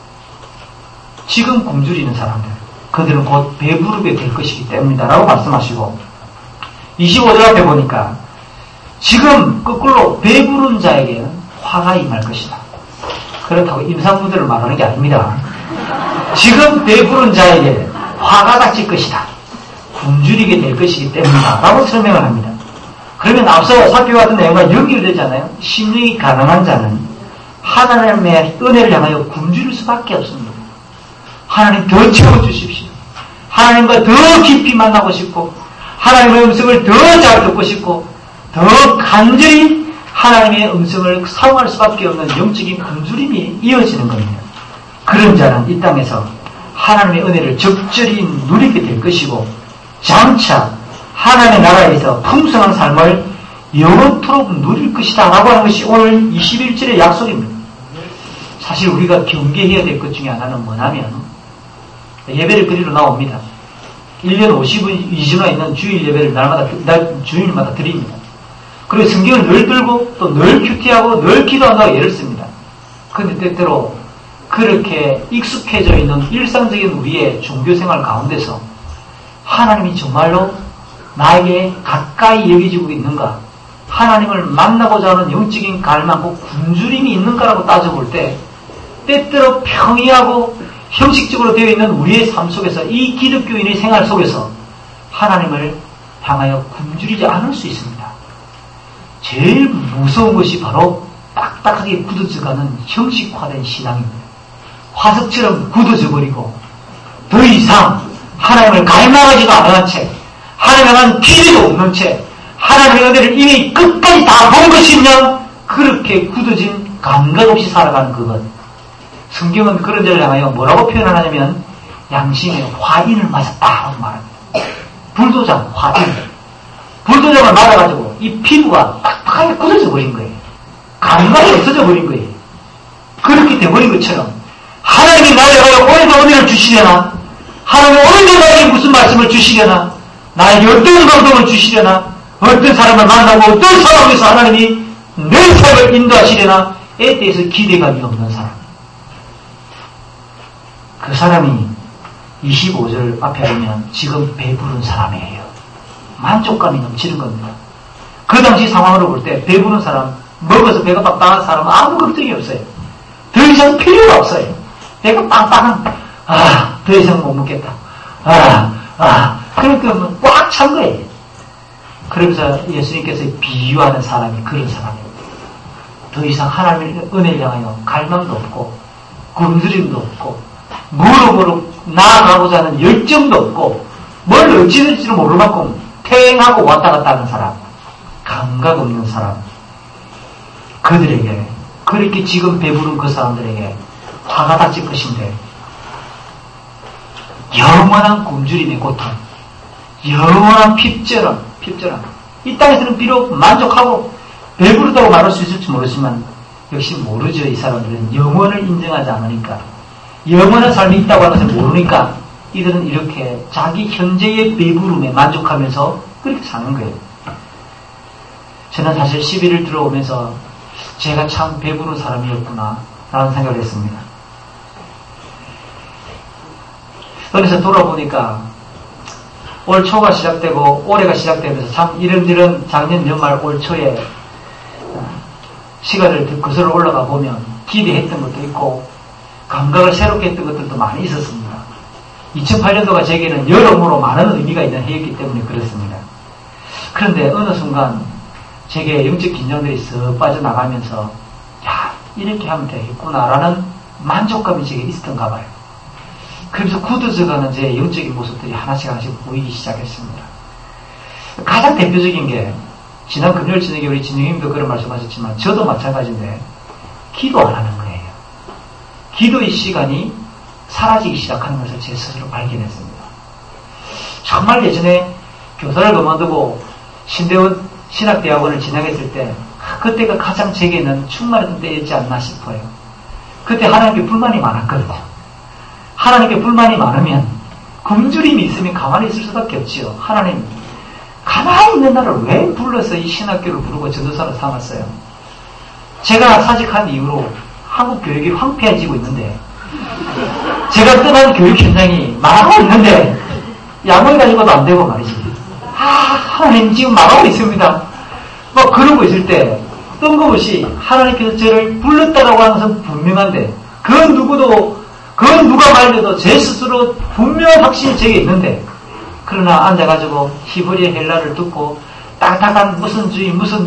지금 굶주리는 사람들, 그들은 곧 배부르게 될 것이기 때문이다 라고 말씀하시고 25절 앞에 보니까 지금 거꾸로 배부른 자에게는 화가 임할 것이다. 그렇다고 임산부들을 말하는 게 아닙니다. 지금 배부른 자에게 화가 닥칠 것이다. 굶주리게 될 것이기 때문이다 라고 설명을 합니다. 그러면 앞서 살펴봤던 내용과 연결되잖아요. 심령이 가난한 자는 하나님의 은혜를 향하여 굶주릴 수밖에 없습니다. 하나님 더 채워주십시오. 하나님과 더 깊이 만나고 싶고 하나님의 음성을 더 잘 듣고 싶고 더 간절히 하나님의 음성을 사용할 수밖에 없는 영적인 굶주림이 이어지는 겁니다. 그런 자는 이 땅에서 하나님의 은혜를 적절히 누리게 될 것이고 장차 하나님의 나라에서 풍성한 삶을 영원토록 누릴 것이다 라고 하는 것이 오늘 21절의 약속입니다. 사실 우리가 경계해야 될 것 중에 하나는 뭐냐면 예배를 드리러 나옵니다. 1년 52주나 있는 주일 예배를 주일마다 드립니다. 그리고 성경을 늘 들고 또 늘 큐티하고 늘 기도한다고 예를 씁니다. 그런데 때때로 그렇게 익숙해져 있는 일상적인 우리의 종교생활 가운데서 하나님이 정말로 나에게 가까이 여겨지고 있는가, 하나님을 만나고자 하는 영적인 갈망과 굶주림이 있는가라고 따져볼 때 때때로 평이하고 형식적으로 되어 있는 우리의 삶 속에서 이 기독교인의 생활 속에서 하나님을 향하여 굶주리지 않을 수 있습니다. 제일 무서운 것이 바로 딱딱하게 굳어져가는 형식화된 신앙입니다. 화석처럼 굳어져 버리고 더 이상 하나님을 갈망하지도 않은 채, 하나님에 대한 기대도 없는 채, 하나님의 은혜를 이미 끝까지 다 본 것이면 그렇게 굳어진 감각 없이 살아가는 그것. 성경은 그런 자를 향하여 뭐라고 표현하냐면 양심의 화인을 맞았다라고 말합니다. 불도장, 화인. 불도장을 맞아가지고 이 피부가 팍팍하게 굳어져 버린 거예요. 감각이 없어져 버린 거예요. 그렇게 돼버린 것처럼 하나님이 나에게 오늘도 은혜를 주시려나? 하나님이 오늘도 나에게 무슨 말씀을 주시려나? 나에게 어떤 감동을 주시려나? 어떤 사람을 만나고 어떤 상황에서 하나님이 내 삶을 인도하시려나? 에 대해서 기대감이 없는 사람. 그 사람이 25절 앞에 보면 지금 배부른 사람이에요. 만족감이 넘치는 겁니다. 그 당시 상황으로 볼 때 배부른 사람, 먹어서 배가 빵빵한 사람은 아무 걱정이 없어요. 더 이상 필요가 없어요. 배가 빵빵한, 더 이상 못 먹겠다. 그러니까 꽉 찬 거예요. 그러면서 예수님께서 비유하는 사람이 그런 사람입니다. 더 이상 하나님의 은혜를 향하여 갈망도 없고, 굶주림도 없고, 무릎으로 나아가고자 하는 열정도 없고, 뭘 어찌 될지를 모를 만큼 퇴행하고 왔다 갔다 하는 사람, 감각 없는 사람, 그들에게, 그렇게 지금 배부른 그 사람들에게 화가 닥칠 것인데, 영원한 굶주림의 고통, 영원한 핍절함, 이 땅에서는 비록 만족하고 배부르다고 말할 수 있을지 모르지만, 역시 모르죠. 이 사람들은 영원을 인정하지 않으니까, 영원한 삶이 있다고 하는 것을 모르니까, 이들은 이렇게 자기 현재의 배부름에 만족하면서 그렇게 사는 거예요. 저는 사실 11일 들어오면서 제가 참 배부른 사람이었구나 라는 생각을 했습니다. 그래서 돌아보니까 올 초가 시작되고 올해가 시작되면서 참 이런저런 작년 연말 올 초에 시간을 거슬러 올라가 보면 기대했던 것도 있고 감각을 새롭게 했던 것들도 많이 있었습니다. 2008년도가 제게는 여러모로 많은 의미가 있는 해였기 때문에 그렇습니다. 그런데 어느 순간 제게 영적 긴장들이 쓱 빠져나가면서 야, 이렇게 하면 되겠구나라는 만족감이 제게 있었던가 봐요. 그러면서 굳어져가는 제 영적인 모습들이 하나씩 보이기 시작했습니다. 가장 대표적인 게 지난 금요일 저녁에 우리 진영님도 그런 말씀하셨지만 저도 마찬가지인데 기도 안 하는 거예요. 기도의 시간이 사라지기 시작하는 것을 제 스스로 발견했습니다. 정말 예전에 교사를 그만두고 신대원 신학대학원을 진학했을 때 그때가 가장 제게는 충만했던 때였지 않나 싶어요. 그때 하나님께 불만이 많았거든요. 하나님께 불만이 많으면 굶주림이 있으면 가만히 있을 수밖에 없지요. 하나님 가만히 있는 나를 왜 불러서 이 신학교를 부르고 전도사를 삼았어요? 제가 사직한 이후로 한국 교육이 황폐해지고 있는데 제가 떠난 교육 현장이 망하고 있는데 양을 가지고도 안 되고 말이지. 하나님 지금 망하고 있습니다. 막 그러고 있을 때 뜬금없이 하나님께서 저를 불렀다라고 하는 것은 분명한데 그 누가 말해도 제 스스로 분명한 확신이 제게 있는데 그러나 앉아가지고 히브리의 헬라를 듣고 딱딱한 무슨 주의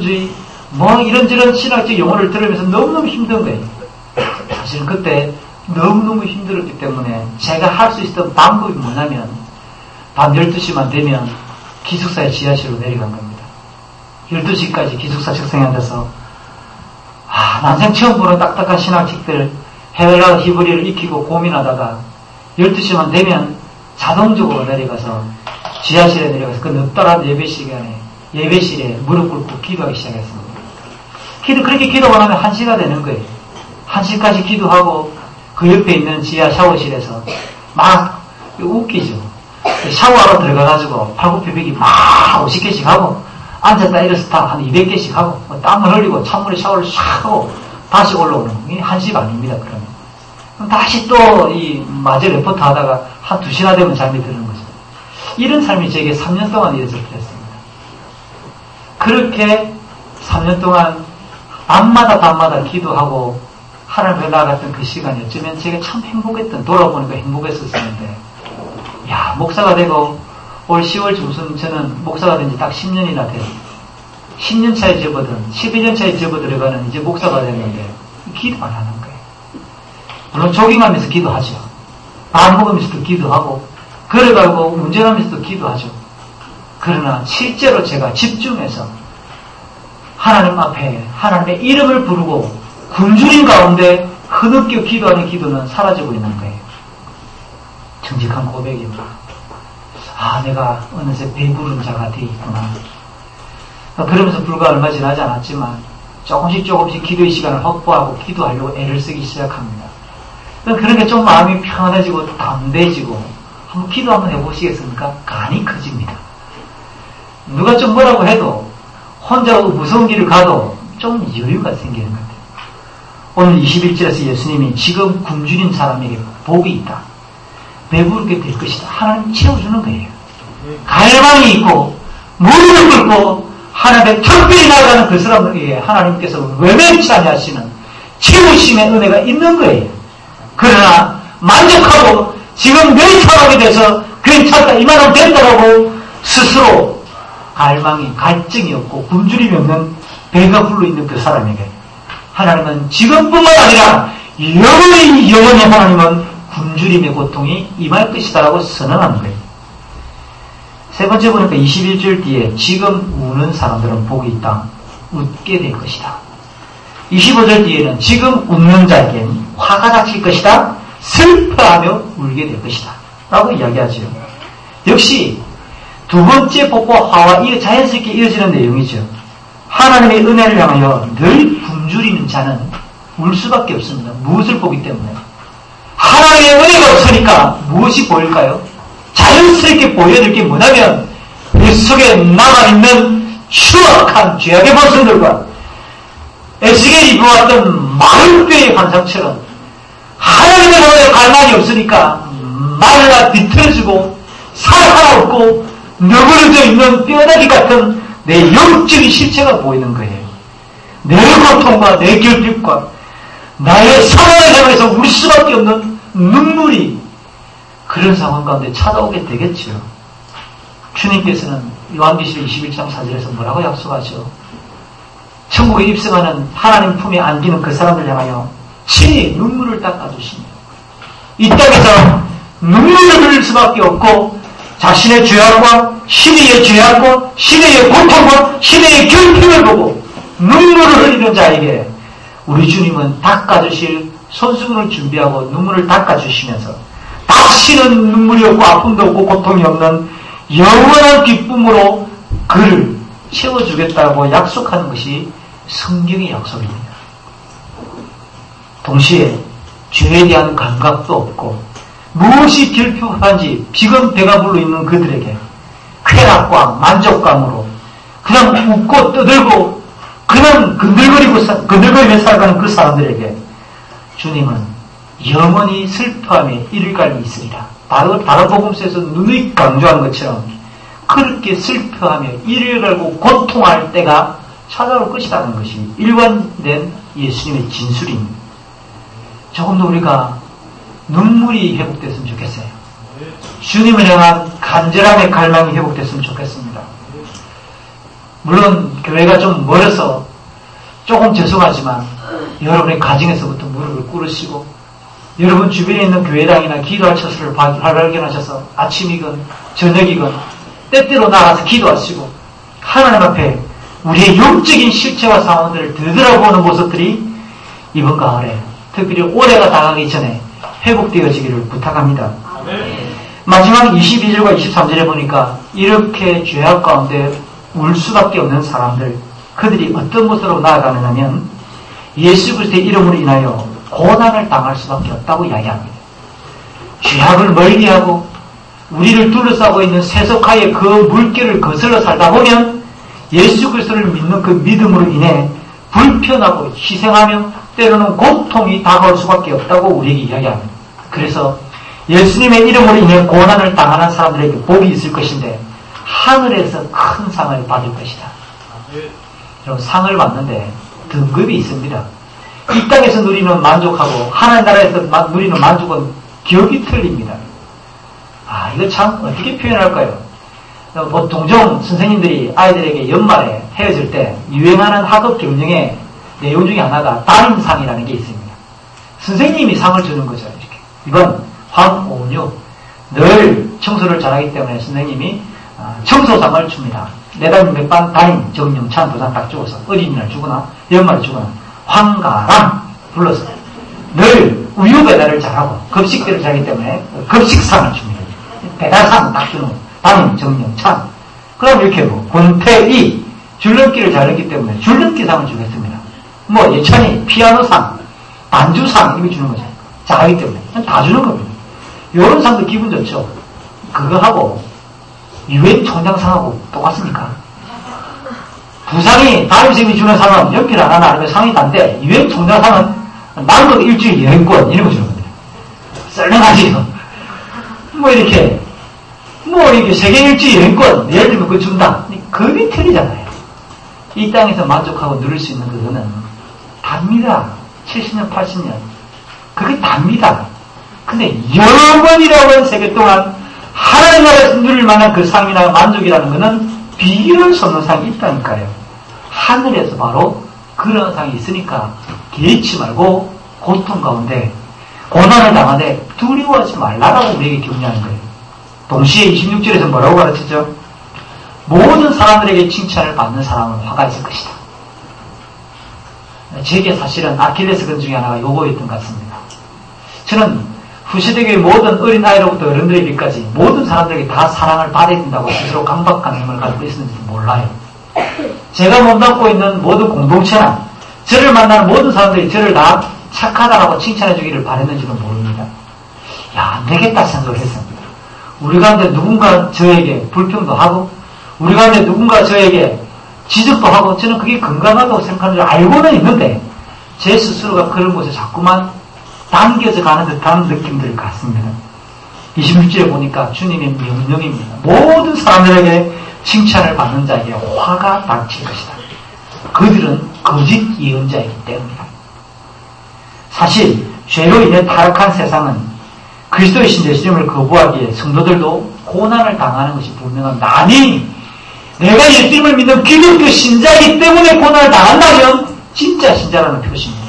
뭐 이런저런 신학적 용어를 들으면서 너무너무 힘든 거예요. 사실 그때 너무너무 힘들었기 때문에 제가 할 수 있었던 방법이 뭐냐면 밤 12시만 되면 기숙사의 지하실로 내려간 겁니다. 12시까지 기숙사 책상에 앉아서 난생 처음 보는 딱딱한 신학책들 헬라어 히브리를 익히고 고민하다가 12시만 되면 자동적으로 내려가서 지하실에 내려가서 그 넉달한 예배 시간에 예배실에 무릎 꿇고 기도하기 시작했습니다. 그렇게 기도가 하면 1시가 되는 거예요. 1시까지 기도하고 그 옆에 있는 지하 샤워실에서 막 웃기죠. 샤워하러 들어가가지고 팔굽혀펴기 막 50개씩 하고 앉았다 일어섰다 한 200개씩 하고 땀을 흘리고 찬물에 샤워를 샥 하고 다시 올라오는 게 1시 반입니다. 그럼 다시 또 이 마저 레포트 하다가 한 2시나 되면 잠이 드는 거죠. 이런 삶이 제게 3년 동안 이어져 버렸습니다. 그렇게 3년 동안 밤마다 기도하고 하나님께 나아갔던 그 시간이 어쩌면 제가 참 행복했던, 돌아보니까 행복했었는데, 목사가 되고 올 10월 중순 저는 목사가 된 지 딱 10년이나 돼요. 10년 차에 접어든 12년 차에 접어들어가는 이제 목사가 됐는데 기도 안 하는 거예요. 물론 조깅하면서 기도하죠. 밥 먹으면서도 기도하고 걸어가고 운전하면서도 기도하죠. 그러나 실제로 제가 집중해서 하나님 앞에 하나님의 이름을 부르고 굶주린 가운데 흐느껴 기도하는 기도는 사라지고 있는 거예요. 정직한 고백입니다. 아, 내가 어느새 배부른 자가 되어 있구나. 그러면서 불과 얼마 지나지 않았지만 조금씩 기도의 시간을 확보하고 기도하려고 애를 쓰기 시작합니다. 그런 게 좀 마음이 편해지고 담대해지고 한번 기도 한번 해보시겠습니까? 간이 커집니다. 누가 좀 뭐라고 해도 혼자 무서운 길을 가도 좀 여유가 생기는 것 같아요. 오늘 21절에서 예수님이 지금 굶주린 사람에게 복이 있다. 배부르게 될 것이다. 하나님 채워주는 거예요. 갈망이 있고 무릎을 꿇고 하나님의 특별히 나아가는 그 사람에게 하나님께서 외면치 아니하시는 채우심의 은혜가 있는 거예요. 그러나 만족하고 지금 멸망하게 돼서 괜찮다 이만하면 된다라고 스스로 갈증이 없고 굶주림이 없는 배가 불러있는 그 사람에게 하나님은 지금뿐만 아니라 영원히 하나님은 굶주림의 고통이 임할 것이다라고 선언하는 거예요. 세 번째 보니까 21절 뒤에 지금 우는 사람들은 복이 있다. 웃게 될 것이다. 25절 뒤에는 지금 웃는 자에게는 화가 닥칠 것이다. 슬퍼하며 울게 될 것이다. 라고 이야기하죠. 역시 두 번째 복과 화와 자연스럽게 이어지는 내용이죠. 하나님의 은혜를 향하여 늘 굶주리는 자는 울 수밖에 없습니다. 무엇을 보기 때문에. 하나님의 은혜가 없으니까 무엇이 보일까요? 자연스럽게 보여야 될 게 뭐냐면 뱃속에 남아있는 추악한 죄악의 모습들과 에스겔이 보았던 마른 뼈의 환상처럼 하나님의 은혜에 갈망이 없으니까 말라 비틀어지고 살 하나 없고 너그러져 있는 뼈다귀 같은 내 영적인 실체가 보이는 거예요. 내 고통과 내 결핍과 나의 상황을 향해서 울 수밖에 없는 눈물이 그런 상황 가운데 찾아오게 되겠죠. 주님께서는 요한계시록 21장 4절에서 뭐라고 약속하죠? 천국에 입성하는 하나님 품에 안기는 그 사람을 향하여 친히 눈물을 닦아주시며 이 땅에서 눈물을 흘릴 수밖에 없고 자신의 죄악과 시대의 죄악과 시대의 고통과 시대의 결핍을 보고 눈물을 흘리는 자에게 우리 주님은 닦아주실 손수건을 준비하고 눈물을 닦아주시면서 다시는 눈물이 없고 아픔도 없고 고통이 없는 영원한 기쁨으로 그를 채워주겠다고 약속하는 것이 성경의 약속입니다. 동시에 죄에 대한 감각도 없고 무엇이 결핍한지 지금 배가 불러있는 그들에게 쾌락과 만족감으로 그냥 웃고 떠들고 그냥 근들거리며 살아가는 그 사람들에게 주님은 영원히 슬퍼함에 이를갈이 있으리라. 바로 복음서에서 누누이 강조한 것처럼 그렇게 슬퍼하며 이를 갈고 고통할 때가 찾아올 것이라는 것이 일관된 예수님의 진술입니다. 조금 더 우리가 눈물이 회복됐으면 좋겠어요. 주님을 향한 간절함의 갈망이 회복됐으면 좋겠습니다. 물론 교회가 좀 멀어서 조금 죄송하지만 여러분의 가정에서부터 무릎을 꿇으시고 여러분 주변에 있는 교회당이나 기도할 처소를 발견하셔서 아침이건 저녁이건 때때로 나가서 기도하시고 하나님 앞에 우리의 영적인 실체와 상황들을 되돌아보는 모습들이 이번 가을에 특별히 올해가 다가가기 전에 회복되어지기를 부탁합니다. 마지막 22절과 23절에 보니까 이렇게 죄악 가운데 울 수밖에 없는 사람들 그들이 어떤 모습으로 나아가느냐면 예수 그리스도의 이름으로 인하여 고난을 당할 수밖에 없다고 이야기합니다. 죄악을 멀리하고 우리를 둘러싸고 있는 세속화의 그 물결을 거슬러 살다 보면 예수 그리스도를 믿는 그 믿음으로 인해 불편하고 희생하며 때로는 고통이 다가올 수밖에 없다고 우리에게 이야기합니다. 그래서 예수님의 이름으로 인해 고난을 당하는 사람들에게 복이 있을 것인데 하늘에서 큰 상을 받을 것이다. 여러분 상을 받는데 등급이 있습니다. 이 땅에서 누리는 만족하고 하나님 나라에서 누리는 만족은 격이 틀립니다. 이거 참 어떻게 표현할까요? 종종 선생님들이 아이들에게 연말에 헤어질 때 유행하는 학업 경영의 내용 중에 하나가 담임상이라는 게 있습니다. 선생님이 상을 주는 거죠. 이렇게. 이번 황오뉴 늘 청소를 잘하기 때문에 선생님이 청소상을 줍니다. 내달 몇반 담임 정영찬 부상 딱 주어서 어린이날 주거나 연말에 주거나 황가람 불러서 늘 우유 배달을 잘하고 급식비를 잘하기 때문에 급식상을 줍니다. 배달상 딱 주는 담임 정영찬. 그럼 이렇게 뭐 권태희 줄넘기를 잘했기 때문에 줄넘기상을 주겠습니다. 뭐 예찬이 피아노상, 반주상 이렇게 주는 거죠. 잘하기 때문에 다 주는 겁니다. 이런 상도 기분 좋죠. 그거 하고 유엔 총장상하고 똑같습니까? 부상이 담임선생님이 주는 상은 연필 하나 아니면 상이 단데 유엔 총장상은 남극 일주일 여행권 이런 거 주는 겁니다. 썰렁하지요. 뭐 이렇게 세계 일주일 여행권 예를 들면 그거 준다. 그게 틀리잖아요. 이 땅에서 만족하고 누릴 수 있는 그거는 답니다. 70년 80년 그게 답니다. 근데 영원이라고 한 세계 동안 하나님 나라에서 누릴 만한 그 상이나 만족이라는 것은 비교할 수 없는 상이 있다니까요. 하늘에서 바로 그런 상이 있으니까 개의치 말고 고통 가운데 고난을 당하되 두려워하지 말라라고 우리에게 격려하는 거예요. 동시에 26절에서 뭐라고 가르치죠? 모든 사람들에게 칭찬을 받는 사람은 화가 있을 것이다. 제게 사실은 아킬레스건 중에 하나가 요거였던 것 같습니다. 저는 후시대교의 모든 어린아이로부터 어른들에게까지 모든 사람들에게 다 사랑을 받아야 된다고 스스로 강박한 힘을 가지고 있었는지 몰라요. 제가 몸담고 있는 모든 공동체나 저를 만나는 모든 사람들이 저를 다 착하다라고 칭찬해 주기를 바랬는지는 모릅니다. 야, 안 되겠다 생각을 했습니다. 우리 가운데 누군가 저에게 불평도 하고 우리 가운데 누군가 저에게 지적도 하고 저는 그게 건강하다고 생각하는 줄 알고는 있는데 제 스스로가 그런 곳에 자꾸만 당겨져 가는 듯한 느낌들 같습니다. 26절에 보니까 주님의 명령입니다. 모든 사람들에게 칭찬을 받는 자에게 화가 닥칠 것이다. 그들은 거짓 예언자이기 때문이다. 사실 죄로 인해 타락한 세상은 그리스도의 신대심을 거부하기에 성도들도 고난을 당하는 것이 분명합니다. 아니, 내가 예수님을 믿는 기독교 신자이기 때문에 고난을 당한다면 진짜 신자라는 표시입니다.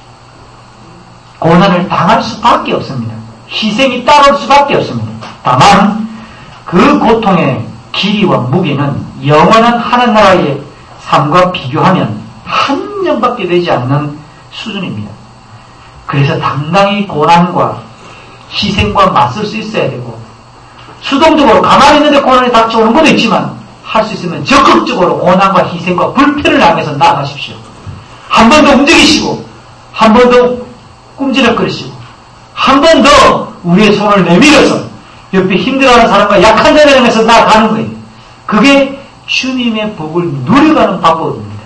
고난을 당할 수밖에 없습니다. 희생이 따라올 수밖에 없습니다. 다만 그 고통의 길이와 무게는 영원한 하나님 나라의 삶과 비교하면 한 점밖에 되지 않는 수준입니다. 그래서 당당히 고난과 희생과 맞설 수 있어야 되고 수동적으로 가만히 있는데 고난이 닥쳐오는 것도 있지만 할 수 있으면 적극적으로 고난과 희생과 불편을 향해서 나아가십시오. 한 번 더 움직이시고 한 번 더 꿈지럭거리시고 한 번 더 우리의 손을 내밀어서 옆에 힘들어하는 사람과 약한 자를 향해서 나아가는 거예요. 그게 주님의 복을 누려가는 방법입니다.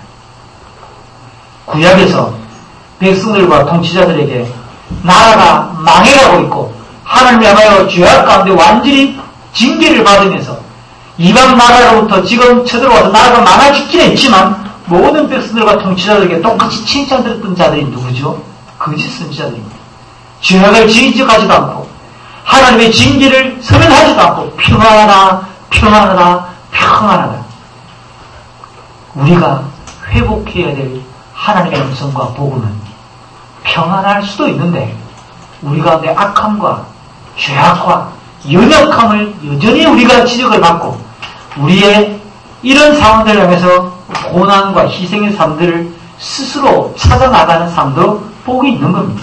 구약에서 백성들과 통치자들에게 나라가 망해가고 있고 하나님을 향하여 죄악 가운데 완전히 징계를 받으면서 이방 나라로부터 지금 쳐들어와서 나라가 망할 죽기는 했지만 모든 백성들과 통치자들에게 똑같이 칭찬드렸던 자들이 누구죠? 거짓 선지자들입니다. 죄악을 지적하지도 않고 하나님의 징계를 서면하지도 않고 평안하다 평안하다 평안하다. 우리가 회복해야 될 하나님의 음성과 복음은 평안할 수도 있는데 우리 가운데 악함과 죄악과 연약함을 여전히 우리가 지적을 받고 우리의 이런 상황들을 향해서 고난과 희생의 삶들을 스스로 찾아나가는 삶도 복이 있는 겁니다.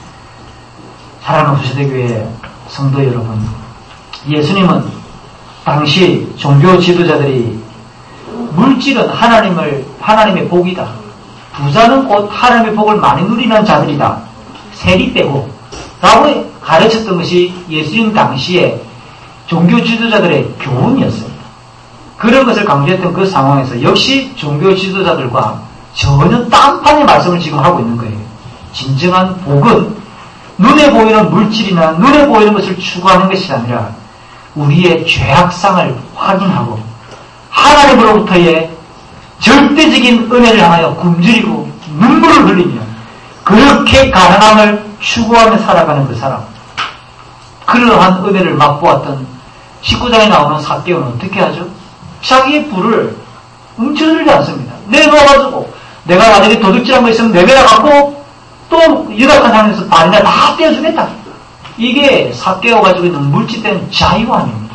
사랑하는 후시대교회 성도 여러분, 예수님은 당시 종교 지도자들이 물질은 하나님의 복이다. 부자는 곧 하나님의 복을 많이 누리는 자들이다. 세리 빼고 라고 가르쳤던 것이 예수님 당시에 종교 지도자들의 교훈이었습니다. 그런 것을 강조했던 그 상황에서 역시 종교 지도자들과 전혀 딴판의 말씀을 지금 하고 있는 거예요. 진정한 복은 눈에 보이는 물질이나 눈에 보이는 것을 추구하는 것이 아니라 우리의 죄악상을 확인하고 하나님으로부터의 절대적인 은혜를 향하여 굶주리고 눈물을 흘리며 그렇게 가난함을 추구하며 살아가는 그 사람. 그러한 은혜를 맛보았던 19장에 나오는 삭개오는 어떻게 하죠? 자기의 부를 움켜들지 않습니다. 내놓아가지고 내가 만약에 도둑질한 거 있으면 내버려갖고 또 유력한 상황에서 발이나 다 떼어주겠다. 이게 삭개가 가지고 있는 물질된 자유 아닙니다.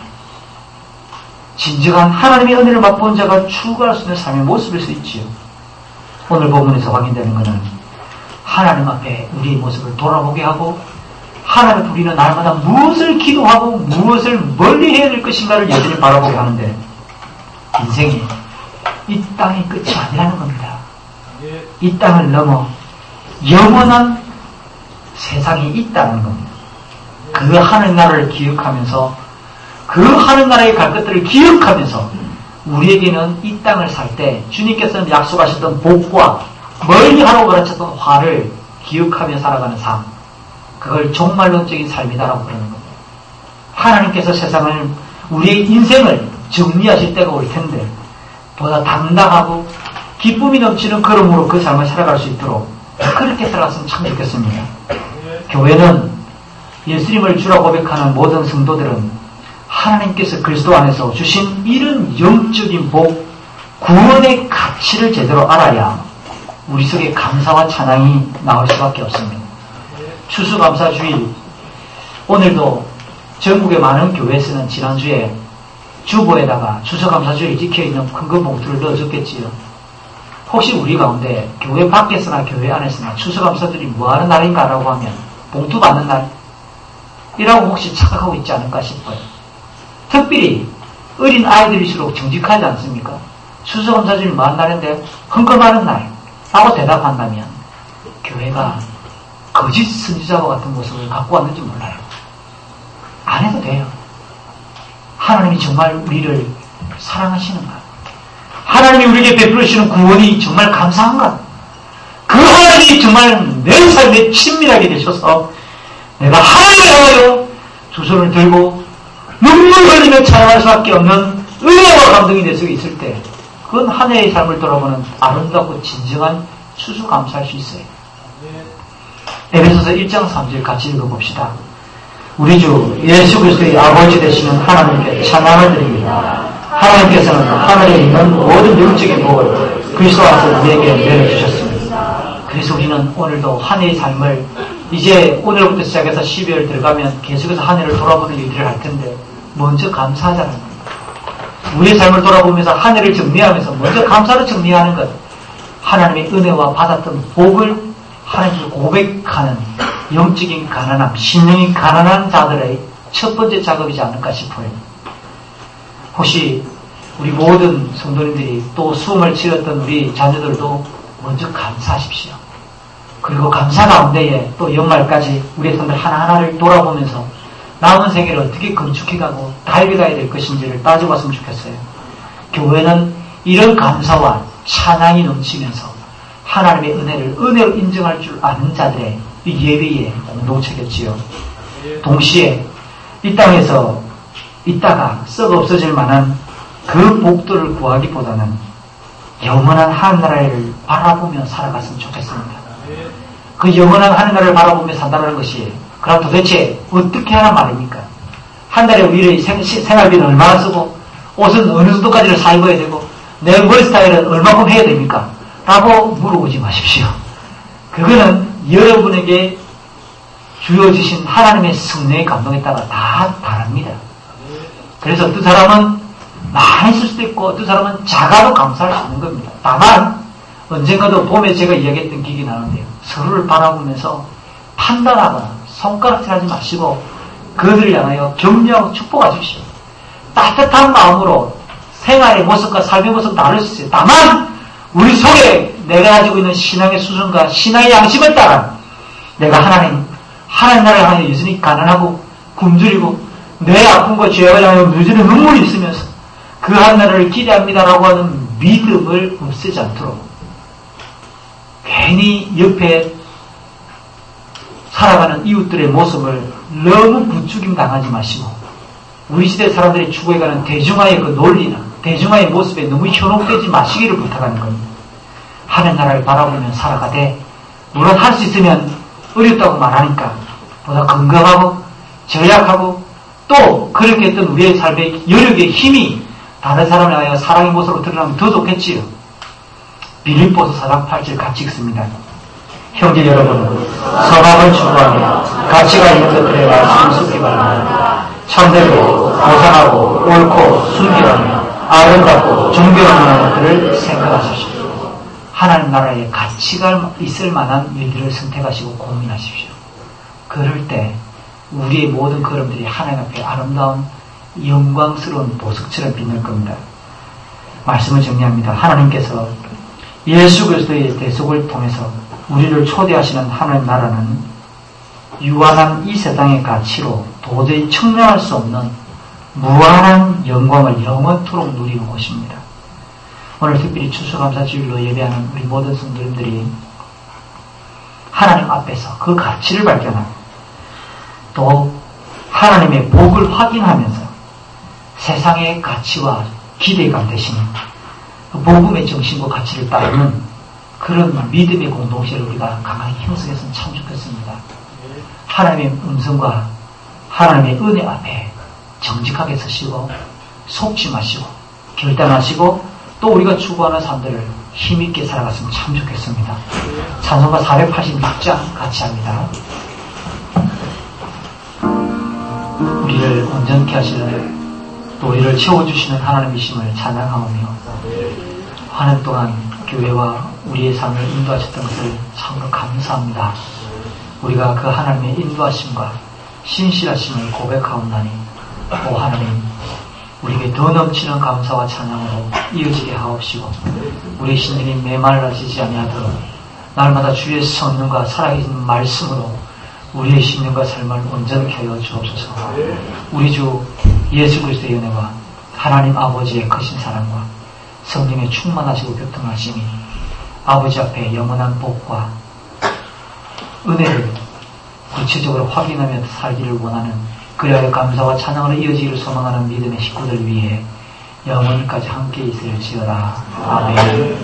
진정한 하나님의 은혜를 맛본 자가 추구할 수 있는 삶의 모습일 수 있지요. 오늘 본문에서 확인되는 것은 하나님 앞에 우리의 모습을 돌아보게 하고 하나님 우리는 날마다 무엇을 기도하고 무엇을 멀리 해야 될 것인가를 여전히 바라보게 하는데 인생이 이 땅의 끝이 아니라는 겁니다. 이 땅을 넘어 영원한 세상이 있다는 겁니다. 그 하늘나라를 기억하면서 그 하늘나라에 갈 것들을 기억하면서 우리에게는 이 땅을 살 때 주님께서는 약속하셨던 복과 멀리 하라고 가르쳤던 화를 기억하며 살아가는 삶, 그걸 종말론적인 삶이다라고 그러는 겁니다. 하나님께서 세상을, 우리의 인생을 정리하실 때가 올 텐데 보다 당당하고 기쁨이 넘치는 걸음으로 그 삶을 살아갈 수 있도록 그렇게 살아갔으면 참 좋겠습니다. 교회는 예수님을 주라 고백하는 모든 성도들은 하나님께서 그리스도 안에서 주신 이런 영적인 복, 구원의 가치를 제대로 알아야 우리 속에 감사와 찬양이 나올 수밖에 없습니다. 추수감사주일, 오늘도 전국의 많은 교회에서는 지난주에 주보에다가 추수감사주일이 찍혀있는 큰거 봉투를 넣어줬겠지요. 혹시 우리 가운데 교회 밖에서나 교회 안에서나 추수감사주일이 뭐하는 날인가라고 하면 봉투 받는 날? 이라고 혹시 착각하고 있지 않을까 싶어요. 특별히 어린 아이들일수록 정직하지 않습니까? 추수감사주일 뭐하는 날인데 헌금하는 날 라고 대답한다면 교회가 거짓 선지자와 같은 모습을 갖고 왔는지 몰라요. 안 해도 돼요. 하나님이 정말 우리를 사랑하시는가? 하나님이 우리에게 베풀으시는 구원이 정말 감사한가? 그 하나님이 정말 내 삶에 친밀하게 되셔서 내가 하나님을 향하여 두 손을 들고 눈물 흘리며 찬양할 수밖에 없는 은혜와 감동이 내 속에 있을 때 그건 한 해의 삶을 돌아보는 아름답고 진정한 추수감사할 수 있어요. 에베소서 1장 3절 같이 읽어봅시다. 우리 주 예수 그리스도의 아버지 되시는 하나님께 찬양을 드립니다. 하나님께서는 하늘에 있는 모든 영적인 복을 그리스도 안에서 우리에게 내려주셨습니다. 그래서 우리는 오늘도 한 해의 삶을 이제 오늘부터 시작해서 12월 들어가면 계속해서 한 해를 돌아보는 일들을 할 텐데 먼저 감사하자는 겁니다. 우리의 삶을 돌아보면서 한 해를 정리하면서 먼저 감사로 정리하는 것, 하나님의 은혜와 받았던 복을 하나님께 고백하는 영적인 가난함, 신령이 가난한 자들의 첫 번째 작업이지 않을까 싶어요. 혹시 우리 모든 성도님들이 또 수험을 치렀던 우리 자녀들도 먼저 감사하십시오. 그리고 감사 가운데에 또 연말까지 우리의 손들 하나하나를 돌아보면서 남은 생애를 어떻게 건축해가고 달려가야 될 것인지를 따져봤으면 좋겠어요. 교회는 이런 감사와 찬양이 넘치면서 하나님의 은혜를 은혜로 인정할 줄 아는 자들의 이 예배의 공동체겠지요. 동시에 이 땅에서 있다가 썩어 없어질 만한 그 복들을 구하기보다는 영원한 하늘나라를 바라보며 살아갔으면 좋겠습니다. 그 영원한 하늘나라를 바라보며 산다는 것이 그럼 도대체 어떻게 하란 말입니까? 한 달에 우리의 생활비는 얼마나 쓰고 옷은 어느 정도까지를 사 입어야 되고 내 머리 스타일은 얼마큼 해야 됩니까? 라고 물어보지 마십시오. 그거는 여러분에게 주어지신 하나님의 성령의 감동에 따라 다 다릅니다. 그래서 어떤 사람은 많이 쓸 수도 있고 어떤 사람은 작아도 감사할 수 있는 겁니다. 다만 언젠가도 봄에 제가 이야기했던 기억이 나는데요. 서로를 바라보면서 판단하거나 손가락질하지 마시고 그들을 향하여 격려하고 축복하십시오. 따뜻한 마음으로 생활의 모습과 삶의 모습 다를 수 있어요. 다만 우리 속에 내가 가지고 있는 신앙의 수준과 신앙의 양심을 따라 내가 하나님 나라를 향해 여전히 가난하고 굶주리고 내 아픔과 죄악을 향해 여전히 눈물이 있으면서 그 하나님을 기대합니다라고 하는 믿음을 없애지 않도록 괜히 옆에 살아가는 이웃들의 모습을 너무 부추김 당하지 마시고 우리 시대 사람들이 추구해가는 대중화의 그 논리나 대중화의 모습에 너무 현혹되지 마시기를 부탁하는 겁니다. 하늘나라를 바라보며 살아가되 물론 할 수 있으면 어렵다고 말하니까 보다 건강하고 절약하고 또 그렇게 했던 우리의 삶의 여력의 힘이 다른 사람을 하여 사랑의 모습으로 드러나면 더 좋겠지요. 빌립보서 4장 8절 같이 읽습니다. 형제 여러분, 선악을 추구하며 가치가 있는 것들에 말씀을 쏟기 바랍니다. 참되고 보상하고 옳고 순결하며 아름답고 존경하는 것들을 생각하십시오. 하나님 나라에 가치가 있을 만한 일들을 선택하시고 고민하십시오. 그럴 때 우리의 모든 걸음들이 하나님 앞에 아름다운 영광스러운 보석처럼 빛날 겁니다. 말씀을 정리합니다. 하나님께서 예수 그리스도의 대속을 통해서 우리를 초대하시는 하나님 나라는 유한한 이 세상의 가치로 도저히 측량할 수 없는 무한한 영광을 영원토록 누리는 곳입니다. 오늘 특별히 추수감사주일로 예배하는 우리 모든 성도님들이 하나님 앞에서 그 가치를 발견하고 또 하나님의 복을 확인하면서 세상의 가치와 기대감 대신 복음의 정신과 가치를 따르는 그런 믿음의 공동체를 우리가 강하게 형성했으면 참 좋겠습니다. 하나님의 음성과 하나님의 은혜 앞에 정직하게 서시고 속지 마시고 결단하시고 또 우리가 추구하는 삶들을 힘있게 살아갔으면 참 좋겠습니다. 찬송가 486장 같이 합니다. 우리를 온전케 하시는 또 우리를 채워주시는 하나님이심을 찬양하오며 한 해 동안 교회와 우리의 삶을 인도하셨던 것을 참으로 감사합니다. 우리가 그 하나님의 인도하심과 신실하심을 고백하옵나니 오 하나님 우리에게 더 넘치는 감사와 찬양으로 이어지게 하옵시고 우리 신들이 메말라지지 아니하도록 날마다 주의 성령과 살아계신 말씀으로 우리의 신령과 삶을 온전케 하여 주옵소서. 우리 주 예수 그리스도의 은혜와 하나님 아버지의 크신 사랑과 성령의 충만하시고 교통하심이 아버지 앞에 영원한 복과 은혜를 구체적으로 확인하며 살기를 원하는 그리하여 감사와 찬양으로 이어지기를 소망하는 믿음의 식구들 위해 영원히까지 함께 있을지어다. 아멘.